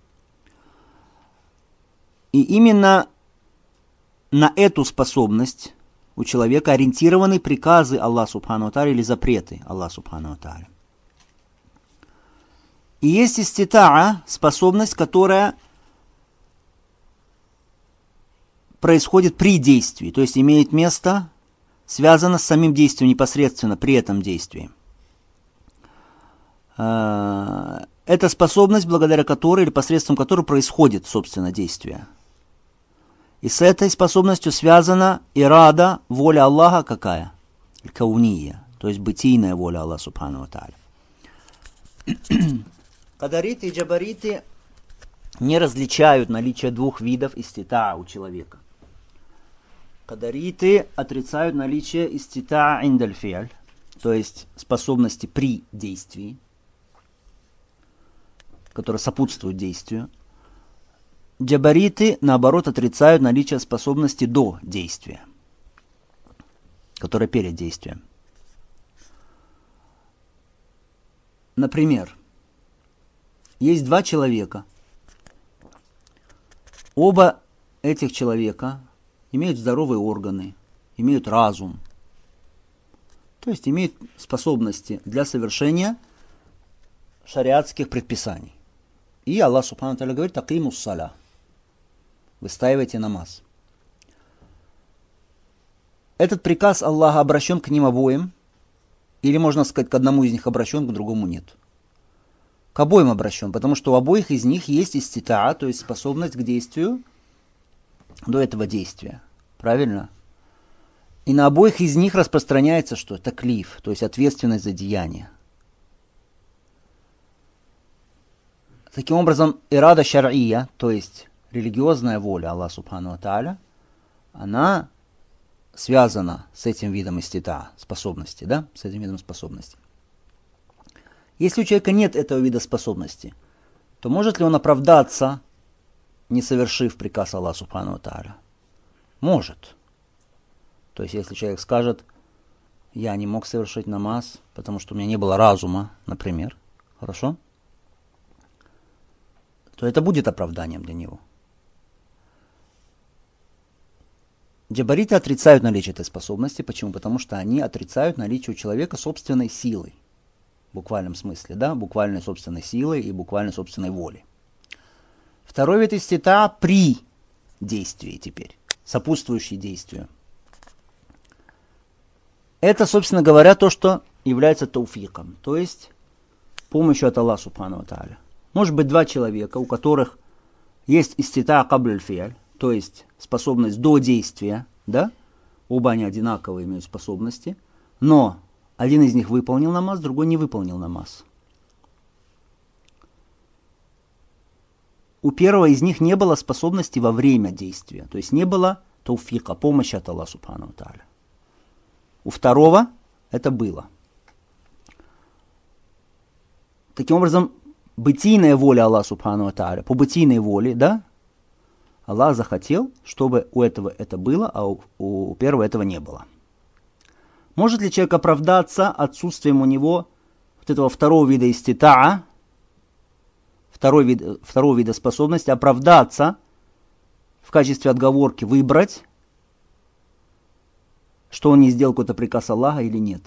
И именно на эту способность у человека ориентированы приказы Аллаха Субхану ва Тааля или запреты Аллаха Субхану ва Тааля. И есть иститаа, способность, которая происходит при действии, то есть имеет место, связана с самим действием непосредственно при этом действии. Это способность, благодаря которой или посредством которой происходит, собственно, действие. И с этой способностью связана ирада, воля Аллаха какая? Кауния, то есть бытийная воля Аллаха Субхану ва Тааля. Кадариты и джабариты не различают наличие двух видов иститаа у человека. Кадариты отрицают наличие иститаа индаль фи'ль, то есть способности при действии, которые сопутствуют действию. Джабариты, наоборот, отрицают наличие способности до действия, которая перед действием. Например, есть два человека. Оба этих человека имеют здоровые органы, имеют разум, то есть имеют способности для совершения шариатских предписаний. И Аллах Субхану ва Тааля говорит: «Акимус саля», выстаивайте намаз. Этот приказ Аллаха обращен к ним обоим, или, можно сказать, к одному из них обращен, к другому нет. К обоим обращен, потому что у обоих из них есть иститаа, то есть способность к действию до этого действия. Правильно? И на обоих из них распространяется что? Таклиф, то есть ответственность за деяние. Таким образом, ирада шар'ия, то есть религиозная воля Аллаха Субхану ва Тааля, она связана с этим видом иститаа, способности, да? С этим видом способности. Если у человека нет этого вида способности, то может ли он оправдаться, не совершив приказ Аллаха Субхану ва Тааля? Может. То есть, если человек скажет: я не мог совершить намаз, потому что у меня не было разума, например, хорошо? То это будет оправданием для него. Джабариты отрицают наличие этой способности. Почему? Потому что они отрицают наличие у человека собственной силы. В буквальном смысле, да? Буквальной собственной силы и буквальной собственной воли. Второй вид иститаа при действии теперь, сопутствующий действию. Это, собственно говоря, то, что является тауфиком, то есть помощью от Аллаха Субхану ва Тааля. Может быть два человека, у которых есть иститаа кабля аль-фи'ль, то есть способность до действия, да? Оба они одинаковые имеют способности, но один из них выполнил намаз, другой не выполнил намаз. У первого из них не было способности во время действия, то есть не было тауфика, помощи от Аллаха Субхану ва Тааля. У второго это было. Таким образом, бытийная воля Аллаха Субхану ва Тааля, по бытийной воле, да, Аллах захотел, чтобы у этого это было, а у первого этого не было. Может ли человек оправдаться отсутствием у него вот этого второго вида иститаа, второго вида способности, оправдаться в качестве отговорки, выбрать что он не сделал какой-то приказ Аллаха или нет?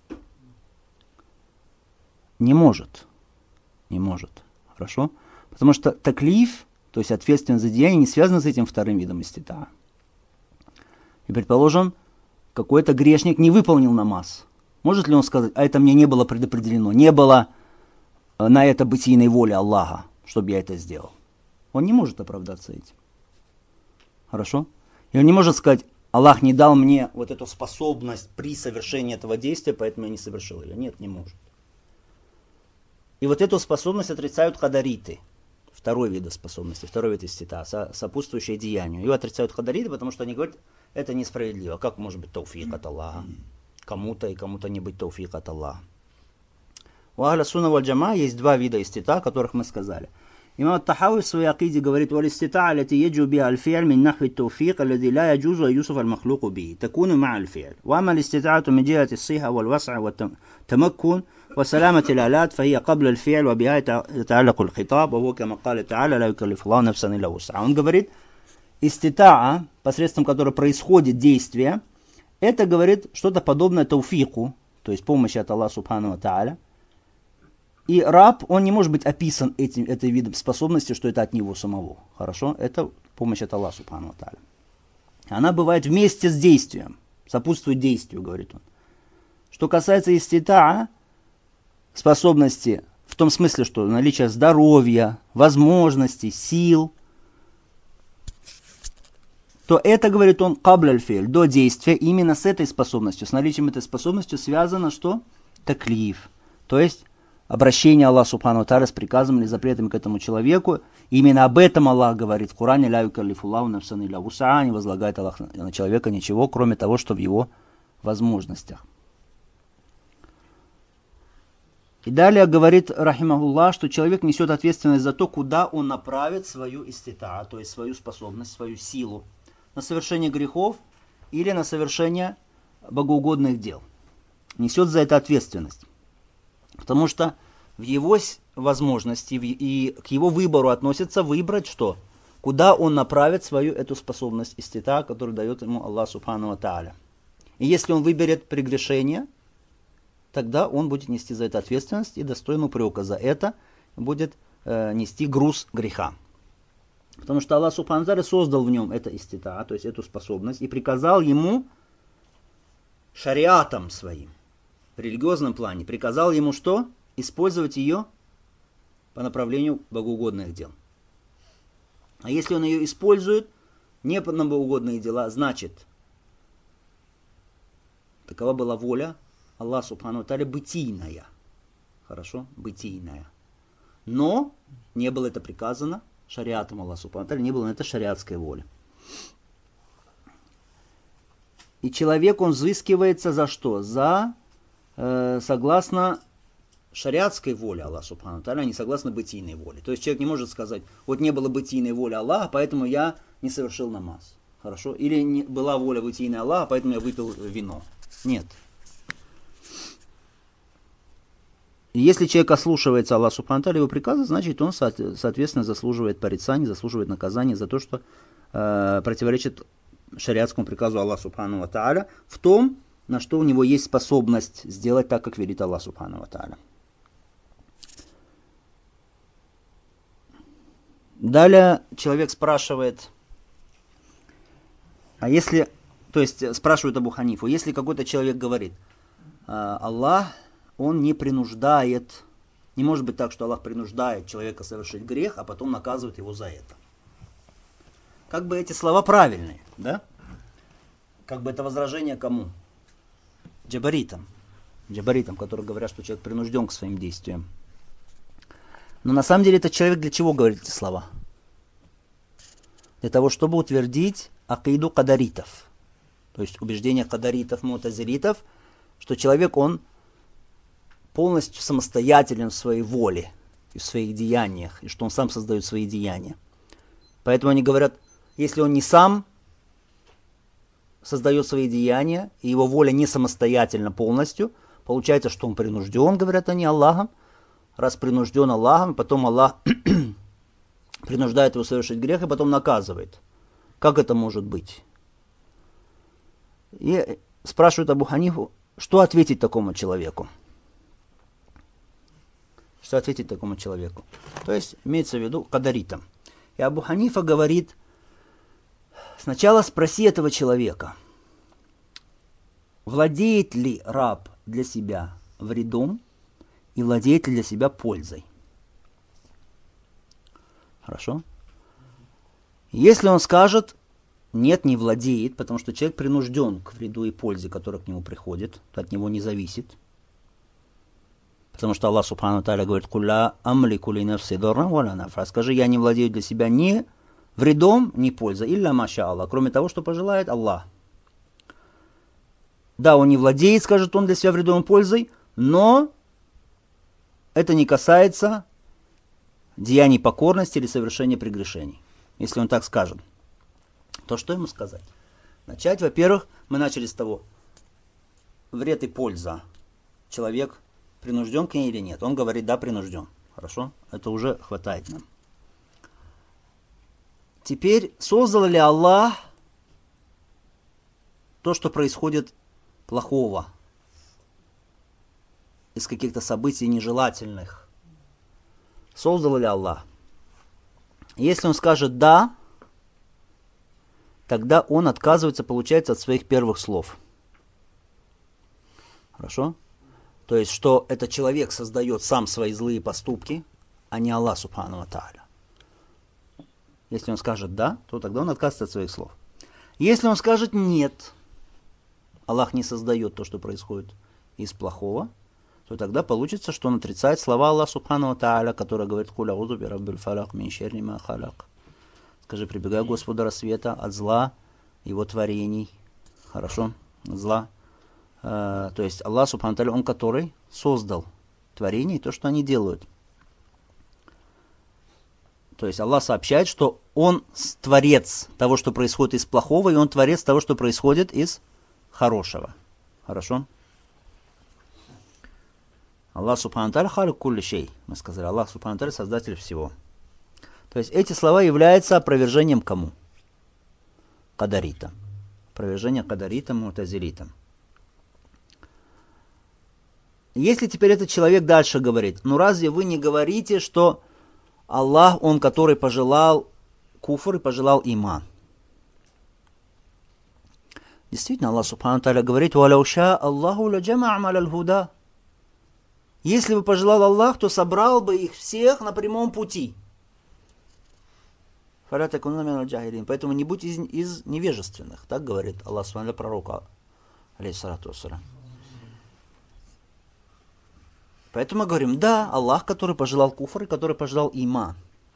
Не может. Не может. Хорошо? Потому что таклиф, то есть ответственность за деяние, не связано с этим вторым видом иститаа. И, предположим, какой-то грешник не выполнил намаз. Может ли он сказать, а это мне не было предопределено, не было на это бытийной воли Аллаха, чтобы я это сделал? Он не может оправдаться этим. Хорошо? И он не может сказать, Аллах не дал мне вот эту способность при совершении этого действия, поэтому я не совершил ее. Нет, не может. И вот эту способность отрицают кадариты. Второй вид способности, второй вид истита, сопутствующее деянию. Его отрицают кадариты, потому что они говорят, это несправедливо. Как может быть тауфик от Аллаха? Кому-то и кому-то не быть тауфик от Аллаха. У ахля сунна валь джама есть два вида истита, о которых мы сказали. Имам ат-Тахави в своей акиде говорит, валь истита аллати яджу биха аль-фи'ль мин нахви ат-тауфик аллади ла яджузу ан юсафа аль-махлуку биhi такуну ма'a аль-фи'ль. Ва амма аль-истита'ату мин джихати ас-сиха валь-вас'a ват-тамаккун وسلامة الآلات فهي قبل الفعل وبها يتعلق الخطاب وهو كما قال تعالى لا يكلف الله نفسا إلا وسعها. Он говорит, иститаа, посредством которой происходит действие, это, говорит, что-то подобное тауфику, то есть помощи от Аллаха Субхану ва Тааля. И раб, он не может быть описан этой видом способности, что это от него самого. Хорошо? Это помощь от Аллаха Субхану ва Тааля. Она бывает вместе с действием, сопутствует действию, говорит он. Что касается иститаа, способности в том смысле, что наличие здоровья, возможностей, сил, то это, говорит он, кабль аль-фи'ль, до действия, именно с этой способностью, с наличием этой способности связано что? Таклиф, то есть обращение Аллаха Субхану ва Тааля с приказом или запретом к этому человеку. Именно об этом Аллах говорит в Коране, ля юкаллифу Аллаху нафсан илля вус'аха, не возлагает Аллах на человека ничего, кроме того, что в его возможностях. И далее говорит, рахимахуллах, что человек несет ответственность за то, куда он направит свою иститаа, то есть свою способность, свою силу, на совершение грехов или на совершение богоугодных дел. Несет за это ответственность. Потому что в его возможности и к его выбору относится выбрать что? Куда он направит свою эту способность иститаа, которую дает ему Аллах Субхану ва Тааля. И если он выберет прегрешение, тогда он будет нести за это ответственность и достоин упрека за это будет нести груз греха. Потому что Аллах Субхану ва Тааля создал в нем это иститаа, то есть эту способность, и приказал ему шариатом своим, в религиозном плане, приказал ему что? Использовать ее по направлению богоугодных дел. А если он ее использует не на богоугодные дела, значит, такова была воля Аллах Субхану ва Тааля бытийная. Хорошо? Бытийная. Но не было это приказано шариатом Аллаха Субхану ва Тааля, не было это шариатской воли. И человек, он взыскивается за что? За согласно шариатской воле Аллаха Субхану ва Тааля, а не согласно бытийной воле. То есть человек не может сказать, вот не было бытийной воли Аллаха, поэтому я не совершил намаз. Хорошо? Или не была воля бытийной Аллаха, поэтому я выпил вино. Нет. И если человек ослушивается Аллаха Субхану ва Тааля, его приказа, значит он, соответственно, заслуживает порицания, заслуживает наказания за то, что противоречит шариатскому приказу Аллаха Субхану ва Тааля в том, на что у него есть способность сделать так, как велит Аллах Субхану ва Тааля. Далее человек спрашивает, а если, то есть спрашивает Абу Ханифу, если какой-то человек говорит, Аллах, он не принуждает, не может быть так, что Аллах принуждает человека совершить грех, а потом наказывает его за это. Как бы эти слова правильные, да? Как бы это возражение кому? Джабаритам, которые говорят, что человек принужден к своим действиям. Но на самом деле этот человек для чего говорит эти слова? Для того, чтобы утвердить акиду кадаритов. То есть убеждение кадаритов, мутазилитов, что человек, он полностью самостоятелен в своей воле и в своих деяниях, и что он сам создает свои деяния. Поэтому они говорят, если он не сам создает свои деяния, и его воля не самостоятельна полностью, получается, что он принужден, говорят они, Аллахом. Раз принужден Аллахом, потом Аллах принуждает его совершить грех и потом наказывает. Как это может быть? И спрашивают Абу Ханифу, что ответить такому человеку. Что ответить такому человеку. То есть, имеется в виду кадаритам. И Абу Ханифа говорит, сначала спроси этого человека, владеет ли раб для себя вредом и владеет ли для себя пользой. Хорошо? Если он скажет, нет, не владеет, потому что человек принужден к вреду и пользе, которая к нему приходит, от него не зависит. Потому что Аллах Субхану ва Тааля говорит, «Кулля амлику ли нафси дарран валя нафа». Скажи, я не владею для себя ни вредом, ни пользой. Илля маша Аллах, кроме того, что пожелает Аллах. Да, он не владеет, скажет он, для себя вредом и пользой, но это не касается деяний покорности или совершения прегрешений. Если он так скажет, то что ему сказать? Начать, во-первых, мы начали с того, вред и польза. Человек принужден к ней или нет? Он говорит, да, принужден. Хорошо? Это уже хватает нам. Теперь, создал ли Аллах то, что происходит плохого, из каких-то событий нежелательных? Создал ли Аллах? Если он скажет «да», тогда он отказывается, получается, от своих первых слов. Хорошо? То есть, что этот человек создает сам свои злые поступки, а не Аллах Субхану ва Тааля. Если он скажет «да», то тогда он отказывается от своих слов. Если он скажет «нет», Аллах не создает то, что происходит из плохого, то тогда получится, что он отрицает слова Аллаха Субхану ва Тааля, который говорит «Куль аузу би раббил фалак мин шерри ма халак». Скажи, прибегай к Господу рассвета от зла его творений. Хорошо? От зла. То есть Аллах Субхану ва Тааля, он который создал творение и то, что они делают. То есть Аллах сообщает, что он творец того, что происходит из плохого, и он творец того, что происходит из хорошего. Хорошо? Аллах Субхану ва Тааля халик кулли шей. Мы сказали, Аллах Субхану ва Тааля создатель всего. То есть эти слова являются опровержением кому? Кадаритам. Опровержение кадаритам, мутазилитам. Если теперь этот человек дальше говорит, ну разве вы не говорите, что Аллах, он который пожелал куфр и пожелал иман? Действительно, Аллах Субхану ва Тааля говорит, «Валяу ша Аллаху ла джама'а а'аля аль-худа». Если бы пожелал Аллах, то собрал бы их всех на прямом пути. Поэтому не будь из невежественных. Так говорит Аллах Субхану пророка, алейхиссалату вассалям. Поэтому мы говорим, да, Аллах, который пожелал куфр и который пожелал иман.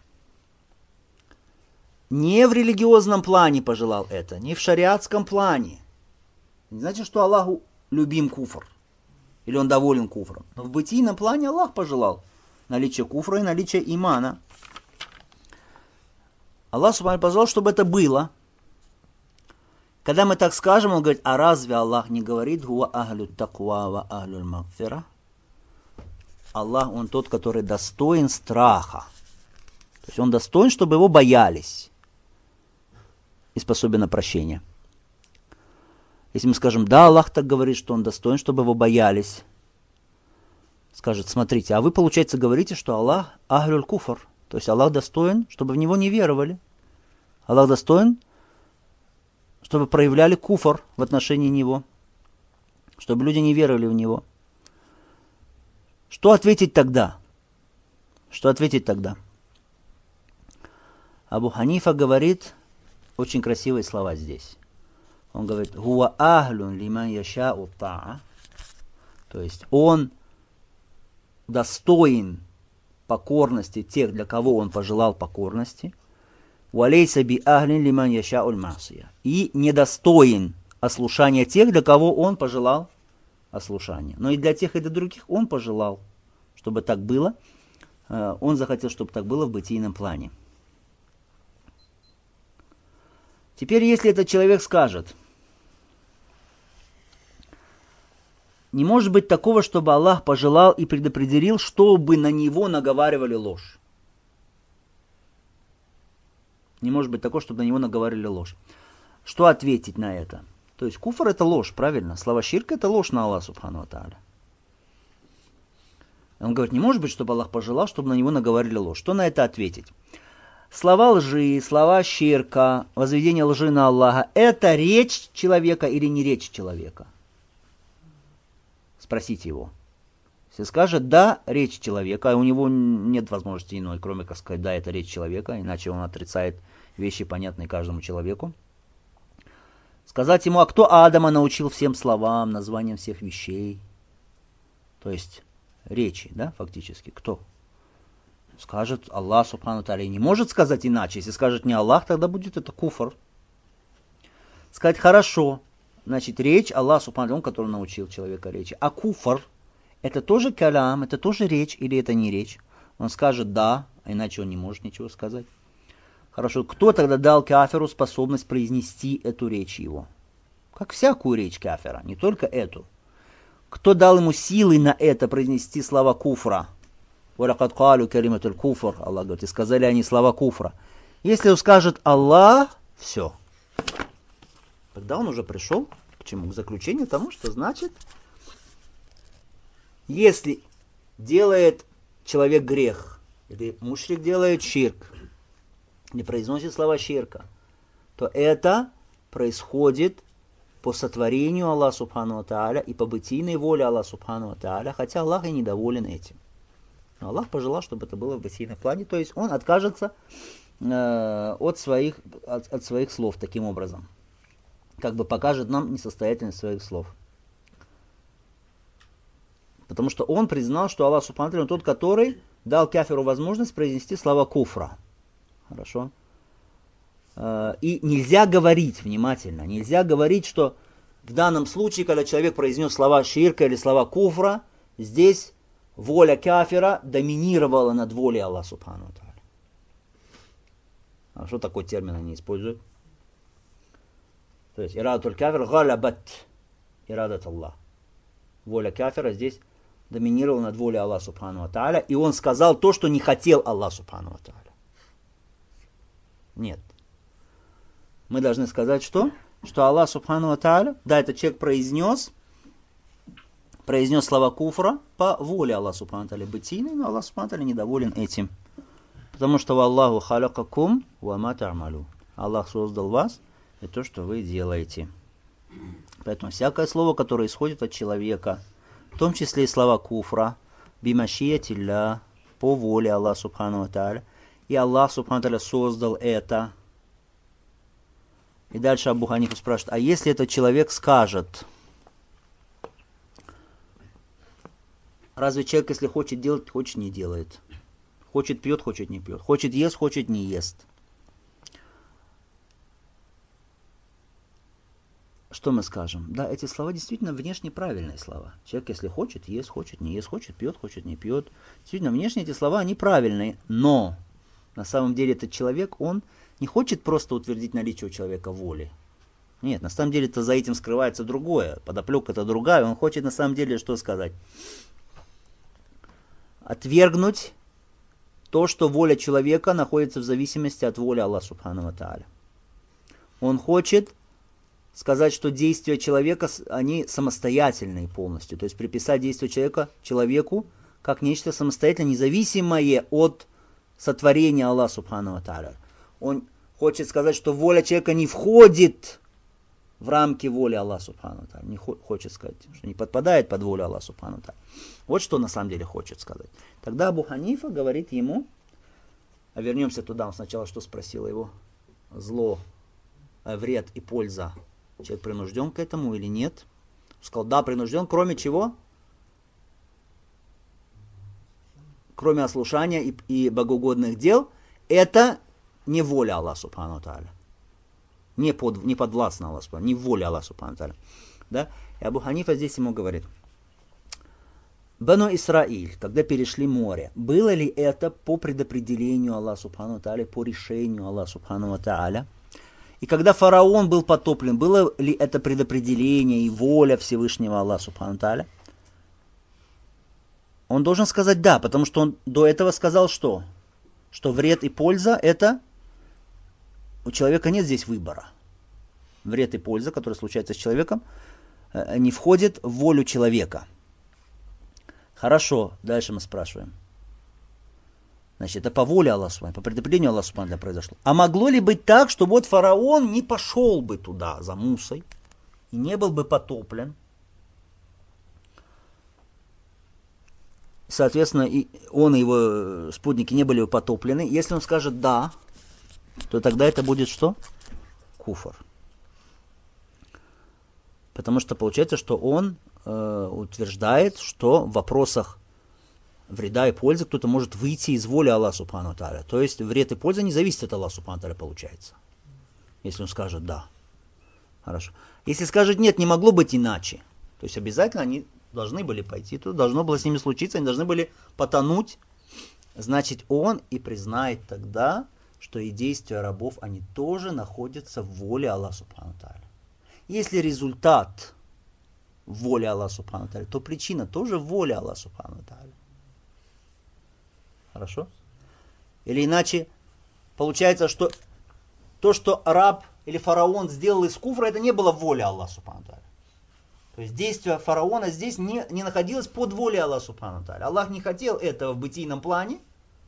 Не в религиозном плане пожелал это, не в шариатском плане. Не значит, что Аллаху любим куфр. Или он доволен куфром. Но в бытийном плане Аллах пожелал наличие куфра и наличие имана. Аллах Субхану пожелал, чтобы это было. Когда мы так скажем, он говорит, а разве Аллах не говорит, «Хуа ахлю таква ва ахлю магфира»? Аллах, он тот, который достоин страха. То есть он достоин, чтобы его боялись. И способен на прощение. Если мы скажем, да, Аллах так говорит, что он достоин, чтобы его боялись. Скажет, смотрите, а вы, получается, говорите, что Аллах ахлюль куфр. То есть Аллах достоин, чтобы в него не веровали. Аллах достоин, чтобы проявляли куфр в отношении него. Чтобы люди не веровали в него. Что ответить тогда? Что ответить тогда? Абу Ханифа говорит очень красивые слова здесь. Он говорит, «Хуа ахлюн лиман яша'у та'a». То есть он достоин покорности тех, для кого он пожелал покорности. «Валейса би ахлин лиман яша'у аль-масия». И недостоин ослушания тех, для кого он пожелал ослушания. Но и для тех, и для других он пожелал, чтобы так было. Он захотел, чтобы так было в бытийном плане. Теперь, если этот человек скажет, не может быть такого, чтобы Аллах пожелал и предопределил, чтобы на него наговаривали ложь. Не может быть такого, чтобы на него наговаривали ложь. Что ответить на это? То есть куфр это ложь, правильно? Слова ширк это ложь на Аллах Субхану ва Тааля. Он говорит, не может быть, чтобы Аллах пожелал, чтобы на него наговорили ложь. Что на это ответить? Слова лжи, слова ширка, возведение лжи на Аллаха, это речь человека или не речь человека? Спросите его. Если скажет, да, речь человека, а у него нет возможности иной, кроме как сказать, да, это речь человека, иначе он отрицает вещи, понятные каждому человеку. Сказать ему, а кто Адама научил всем словам, названиям всех вещей? То есть речи, да, фактически, кто? Скажет Аллах Субхану Тааля. Не может сказать иначе. Если скажет не Аллах, тогда будет это куфр. Сказать хорошо. Значит, речь Аллах Субхану Тааля, он, который научил человека речи. А куфр, это тоже калям, это тоже речь или это не речь? Он скажет да, а иначе он не может ничего сказать. Хорошо, кто тогда дал кафиру способность произнести эту речь его? Как всякую речь кафира, не только эту. Кто дал ему силы на это произнести слова куфра? وَلَقَدْ قَالُوا كَلِمَةُ الْكُفْرِ. Аллах говорит, и сказали они слова куфра. Если он скажет Аллах, все. Тогда он уже пришел к чему? К заключению тому, что значит, если делает человек грех, или мушрик делает ширк, не произносит слова ширка, то это происходит по сотворению Аллаха Субхану ва Тааля и по бытийной воле Аллаха Субхану ва Тааля, хотя Аллах и недоволен этим. Но Аллах пожелал, чтобы это было в бытийном плане, то есть он откажется от своих слов таким образом. Как бы покажет нам несостоятельность своих слов. Потому что он признал, что Аллах Субхану ва Тааля тот, который дал кафиру возможность произнести слова куфра. Хорошо? И нельзя говорить, внимательно, нельзя говорить, что в данном случае, когда человек произнес слова ширка или слова куфра, здесь воля кафира доминировала над волей Аллаха Субхану ва Тааля. А что такой термин они используют? То есть ирадатуль кафир галабат ирадат Аллах. Воля кафира здесь доминировала над волей Аллаха Субхану ва Тааля, и он сказал то, что не хотел Аллах Субхану ва Тааля. Нет. Мы должны сказать, что? Что Аллах Субхану ва Тааля, да, этот человек произнес слова куфра по воле Аллаха Субхану ва Тааля бытийной, но Аллах Субхану ва Тааля недоволен этим. Потому что Аллаху халакакум ва ма та'малу. Аллах создал вас и то, что вы делаете. Поэтому всякое слово, которое исходит от человека, в том числе и слова куфра, бимашиятилля, по воле Аллаха Субхану ва Тааля, и Аллах Субхану ва Тааля создал это. И дальше Абу Ханифа спрашивает, а если этот человек скажет, разве человек, если хочет делать, хочет не делает? Хочет пьет, хочет не пьет. Хочет ест, хочет не ест. Что мы скажем? Да, эти слова действительно внешне правильные слова. Человек, если хочет, ест, хочет не ест, хочет пьет, хочет не пьет. Действительно, внешне эти слова, они правильные. Но на самом деле этот человек, он не хочет просто утвердить наличие у человека воли. Нет, на самом деле-то за этим скрывается другое. Подоплека-то другая. Он хочет на самом деле что сказать? Отвергнуть то, что воля человека находится в зависимости от воли Аллаха Субхану ва Тааля. Он хочет сказать, что действия человека, они самостоятельные полностью. То есть приписать действия человеку как нечто самостоятельное, независимое от сотворения Аллаха Субхану ва Тааля. Он хочет сказать, что воля человека не входит в рамки воли Аллаха Субхану ва Тааля. Не хочет сказать, что не подпадает под волю Аллаха Субхану ва Тааля. Вот что на самом деле хочет сказать. Тогда Абу Ханифа говорит ему, а вернемся туда, он сначала что спросил его? Зло, вред и польза. Человек принужден к этому или нет? Он сказал, да, принужден, кроме чего? Кроме ослушания и богоугодных дел, это не воля Аллаха Субхану ва Тааля. Не подвластна Аллаху Субхану, не воля Аллаха Субхану ва Тааля. Да? И Абу Ханифа здесь ему говорит, Бану Исраиль, когда перешли море, было ли это по предопределению Аллаха Субхану ва Тааля, по решению Аллаха Субхану ва Тааля? И когда фараон был потоплен, было ли это предопределение и воля Всевышнего Аллаха Субхану ва Тааля? Он должен сказать да, потому что он до этого сказал что? Что вред и польза это у человека нет здесь выбора. вред и польза, которые случаются с человеком, не входит в волю человека. Хорошо, дальше мы спрашиваем. Значит, это по воле Аллаха, по предопределению Аллаха произошло. А могло ли быть так, что вот фараон не пошел бы туда за Мусой и не был бы потоплен? Соответственно, и он и его спутники не были бы потоплены. Если он скажет «да», то тогда это будет что? Куфр. Потому что получается, что он утверждает, что в вопросах вреда и пользы кто-то может выйти из воли Аллаха Субхану ва Тааля. То есть вред и польза не зависит от Аллаха Субхану ва Тааля, получается. Если он скажет «да». Хорошо. Если скажет «нет», не могло быть иначе. То есть обязательно они должны были пойти туда, должно было с ними случиться, они должны были потонуть. Значит, он и признает тогда, что и действия рабов, они тоже находятся в воле Аллаха Субхану ва Тааля. Если результат в воле Аллаха Субхану ва Тааля, то причина тоже в воле Аллаха Субхану ва Тааля. Хорошо? Или иначе, получается, что то, что раб или фараон сделал из куфра, это не было в воле Аллаха Субхану ва Тааля. То есть действие фараона здесь не находилось под волей Аллаха Субхану ва Тааля. Аллах не хотел этого в бытийном плане.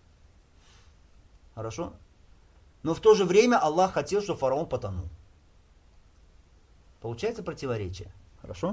Хорошо? Но в то же время Аллах хотел, чтобы фараон потонул. Получается противоречие. Хорошо?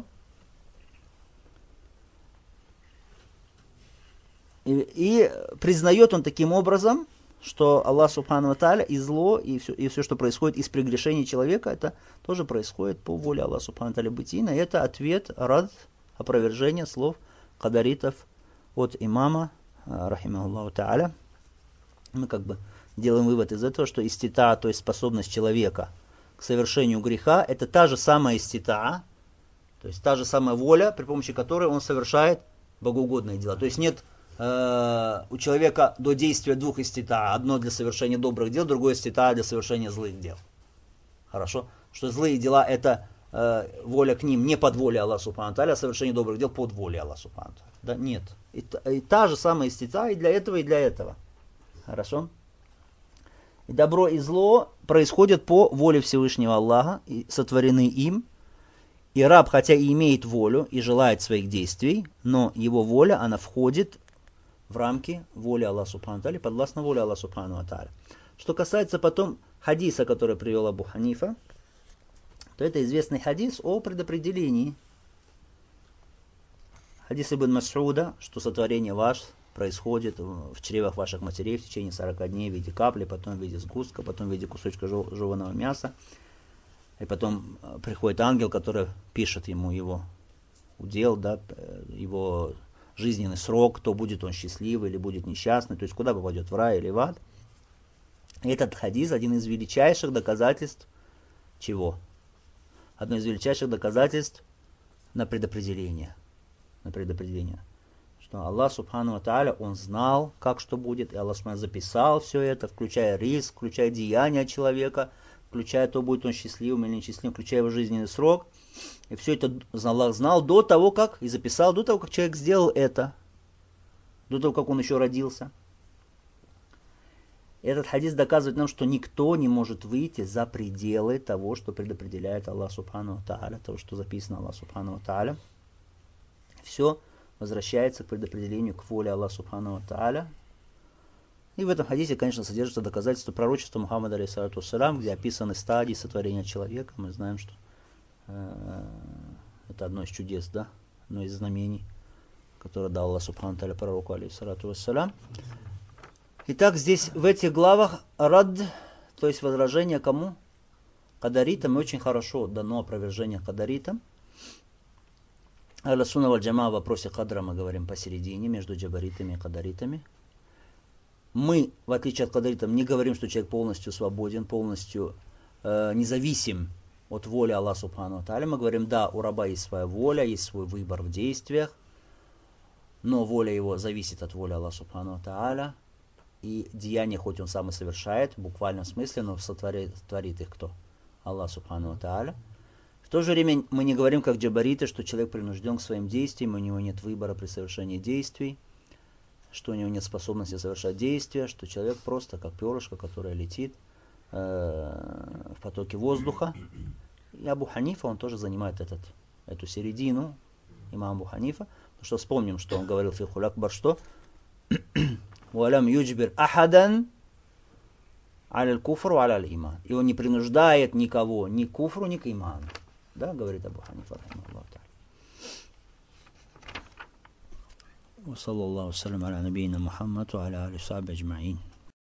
И признает он таким образом, что Аллах Субхану ва Тааля и зло, и все, что происходит из прегрешений человека, это тоже происходит по воле Аллаха Субхану ва Тааля бытийно. И это ответ, рад, опровержение слов кадаритов от имама, рахимахуллаху Тааля. Мы как бы делаем вывод из этого, что истита, то есть способность человека к совершению греха, это та же самая истита, то есть та же самая воля, при помощи которой он совершает богоугодные дела. То есть нет у человека до действия двух истита. Одно для совершения добрых дел, другое истита для совершения злых дел. Хорошо? Что злые дела это воля к ним не под волей Аллаха Субхану ва Тааля, а совершение добрых дел под волей Аллаха Субхану ва Тааля. Да? Нет. И та же самая истита и для этого, и для этого. Хорошо? И добро и зло происходят по воле Всевышнего Аллаха, и сотворены им. И раб, хотя и имеет волю, и желает своих действий, но его воля, она входит в рамки воли Аллаха Субхану ва Тааля, подвластна воле Аллаха Субхану ва Тааля. Что касается потом хадиса, который привел Абу Ханифа, то это известный хадис о предопределении. Хадис Ибн Мас'уда, что сотворение ваше происходит в чревах ваших матерей в течение 40 дней в виде капли, потом в виде сгустка, потом в виде кусочка жеваного мяса. И потом приходит ангел, который пишет ему его удел, да, его жизненный срок, то будет он счастливый или будет несчастный, то есть куда попадет, в рай или в ад. И этот хадис один из величайших доказательств чего? Одно из величайших доказательств на предопределение. На предопределение. Что Аллах Субхану ва Тааля, Он знал, как что будет, и Аллах Субхану записал все это, включая риск, включая деяния человека, включая то, будет он счастливым или несчастливым, включая его жизненный срок. И все это Аллах знал до того, как, и записал до того, как человек сделал это, до того, как он еще родился. И этот хадис доказывает нам, что никто не может выйти за пределы того, что предопределяет Аллах Субхану ва Тааля, того, что записано Аллах Субхану ва Тааля. Все возвращается к предопределению, к воле Аллаха Субхану ва Тааля. И в этом хадисе, конечно, содержится доказательство пророчества Мухаммада, алейхиссалату вассалям, где описаны стадии сотворения человека. Мы знаем, что это одно из чудес, да? Одно из знамений, которое дал Аллах Субхану ва Тааля пророку, алейхиссалату вассалям. Итак, здесь в этих главах рад, то есть возражение кому? Кадаритам, и очень хорошо дано опровержение кадаритам. Аль-Сунна валь-Джамаа в вопросе кадра мы говорим посередине, между джабаритами и кадаритами. Мы, в отличие от кадаритов, не говорим, что человек полностью свободен, полностью независим от воли Аллаха Субхану ва Тааля. Мы говорим, да, у раба есть своя воля, есть свой выбор в действиях, но воля его зависит от воли Аллаха Субхану ва Тааля. И деяния, хоть он сам и совершает, в буквальном смысле, но творит их кто? Аллах Субхану ва Тааля. В то же время мы не говорим, как джабариты, что человек принужден к своим действиям, у него нет выбора при совершении действий, что у него нет способности совершать действия, что человек просто как перышко, которое летит в потоке воздуха. И Абу Ханифа, он тоже занимает эту середину, имам Абу Ханифа. Потому что вспомним, что он говорил в Фикхуль Акбар, что «Валям юджбир ахадан аль куфр ва аль иман». И он не принуждает никого ни к куфру, ни к иману. Да, говорит Абу Ханифа, рахимахуллаху та'аля. وصلى الله وسلم على نبينا محمد وعلى آله وصحبه أجمعين.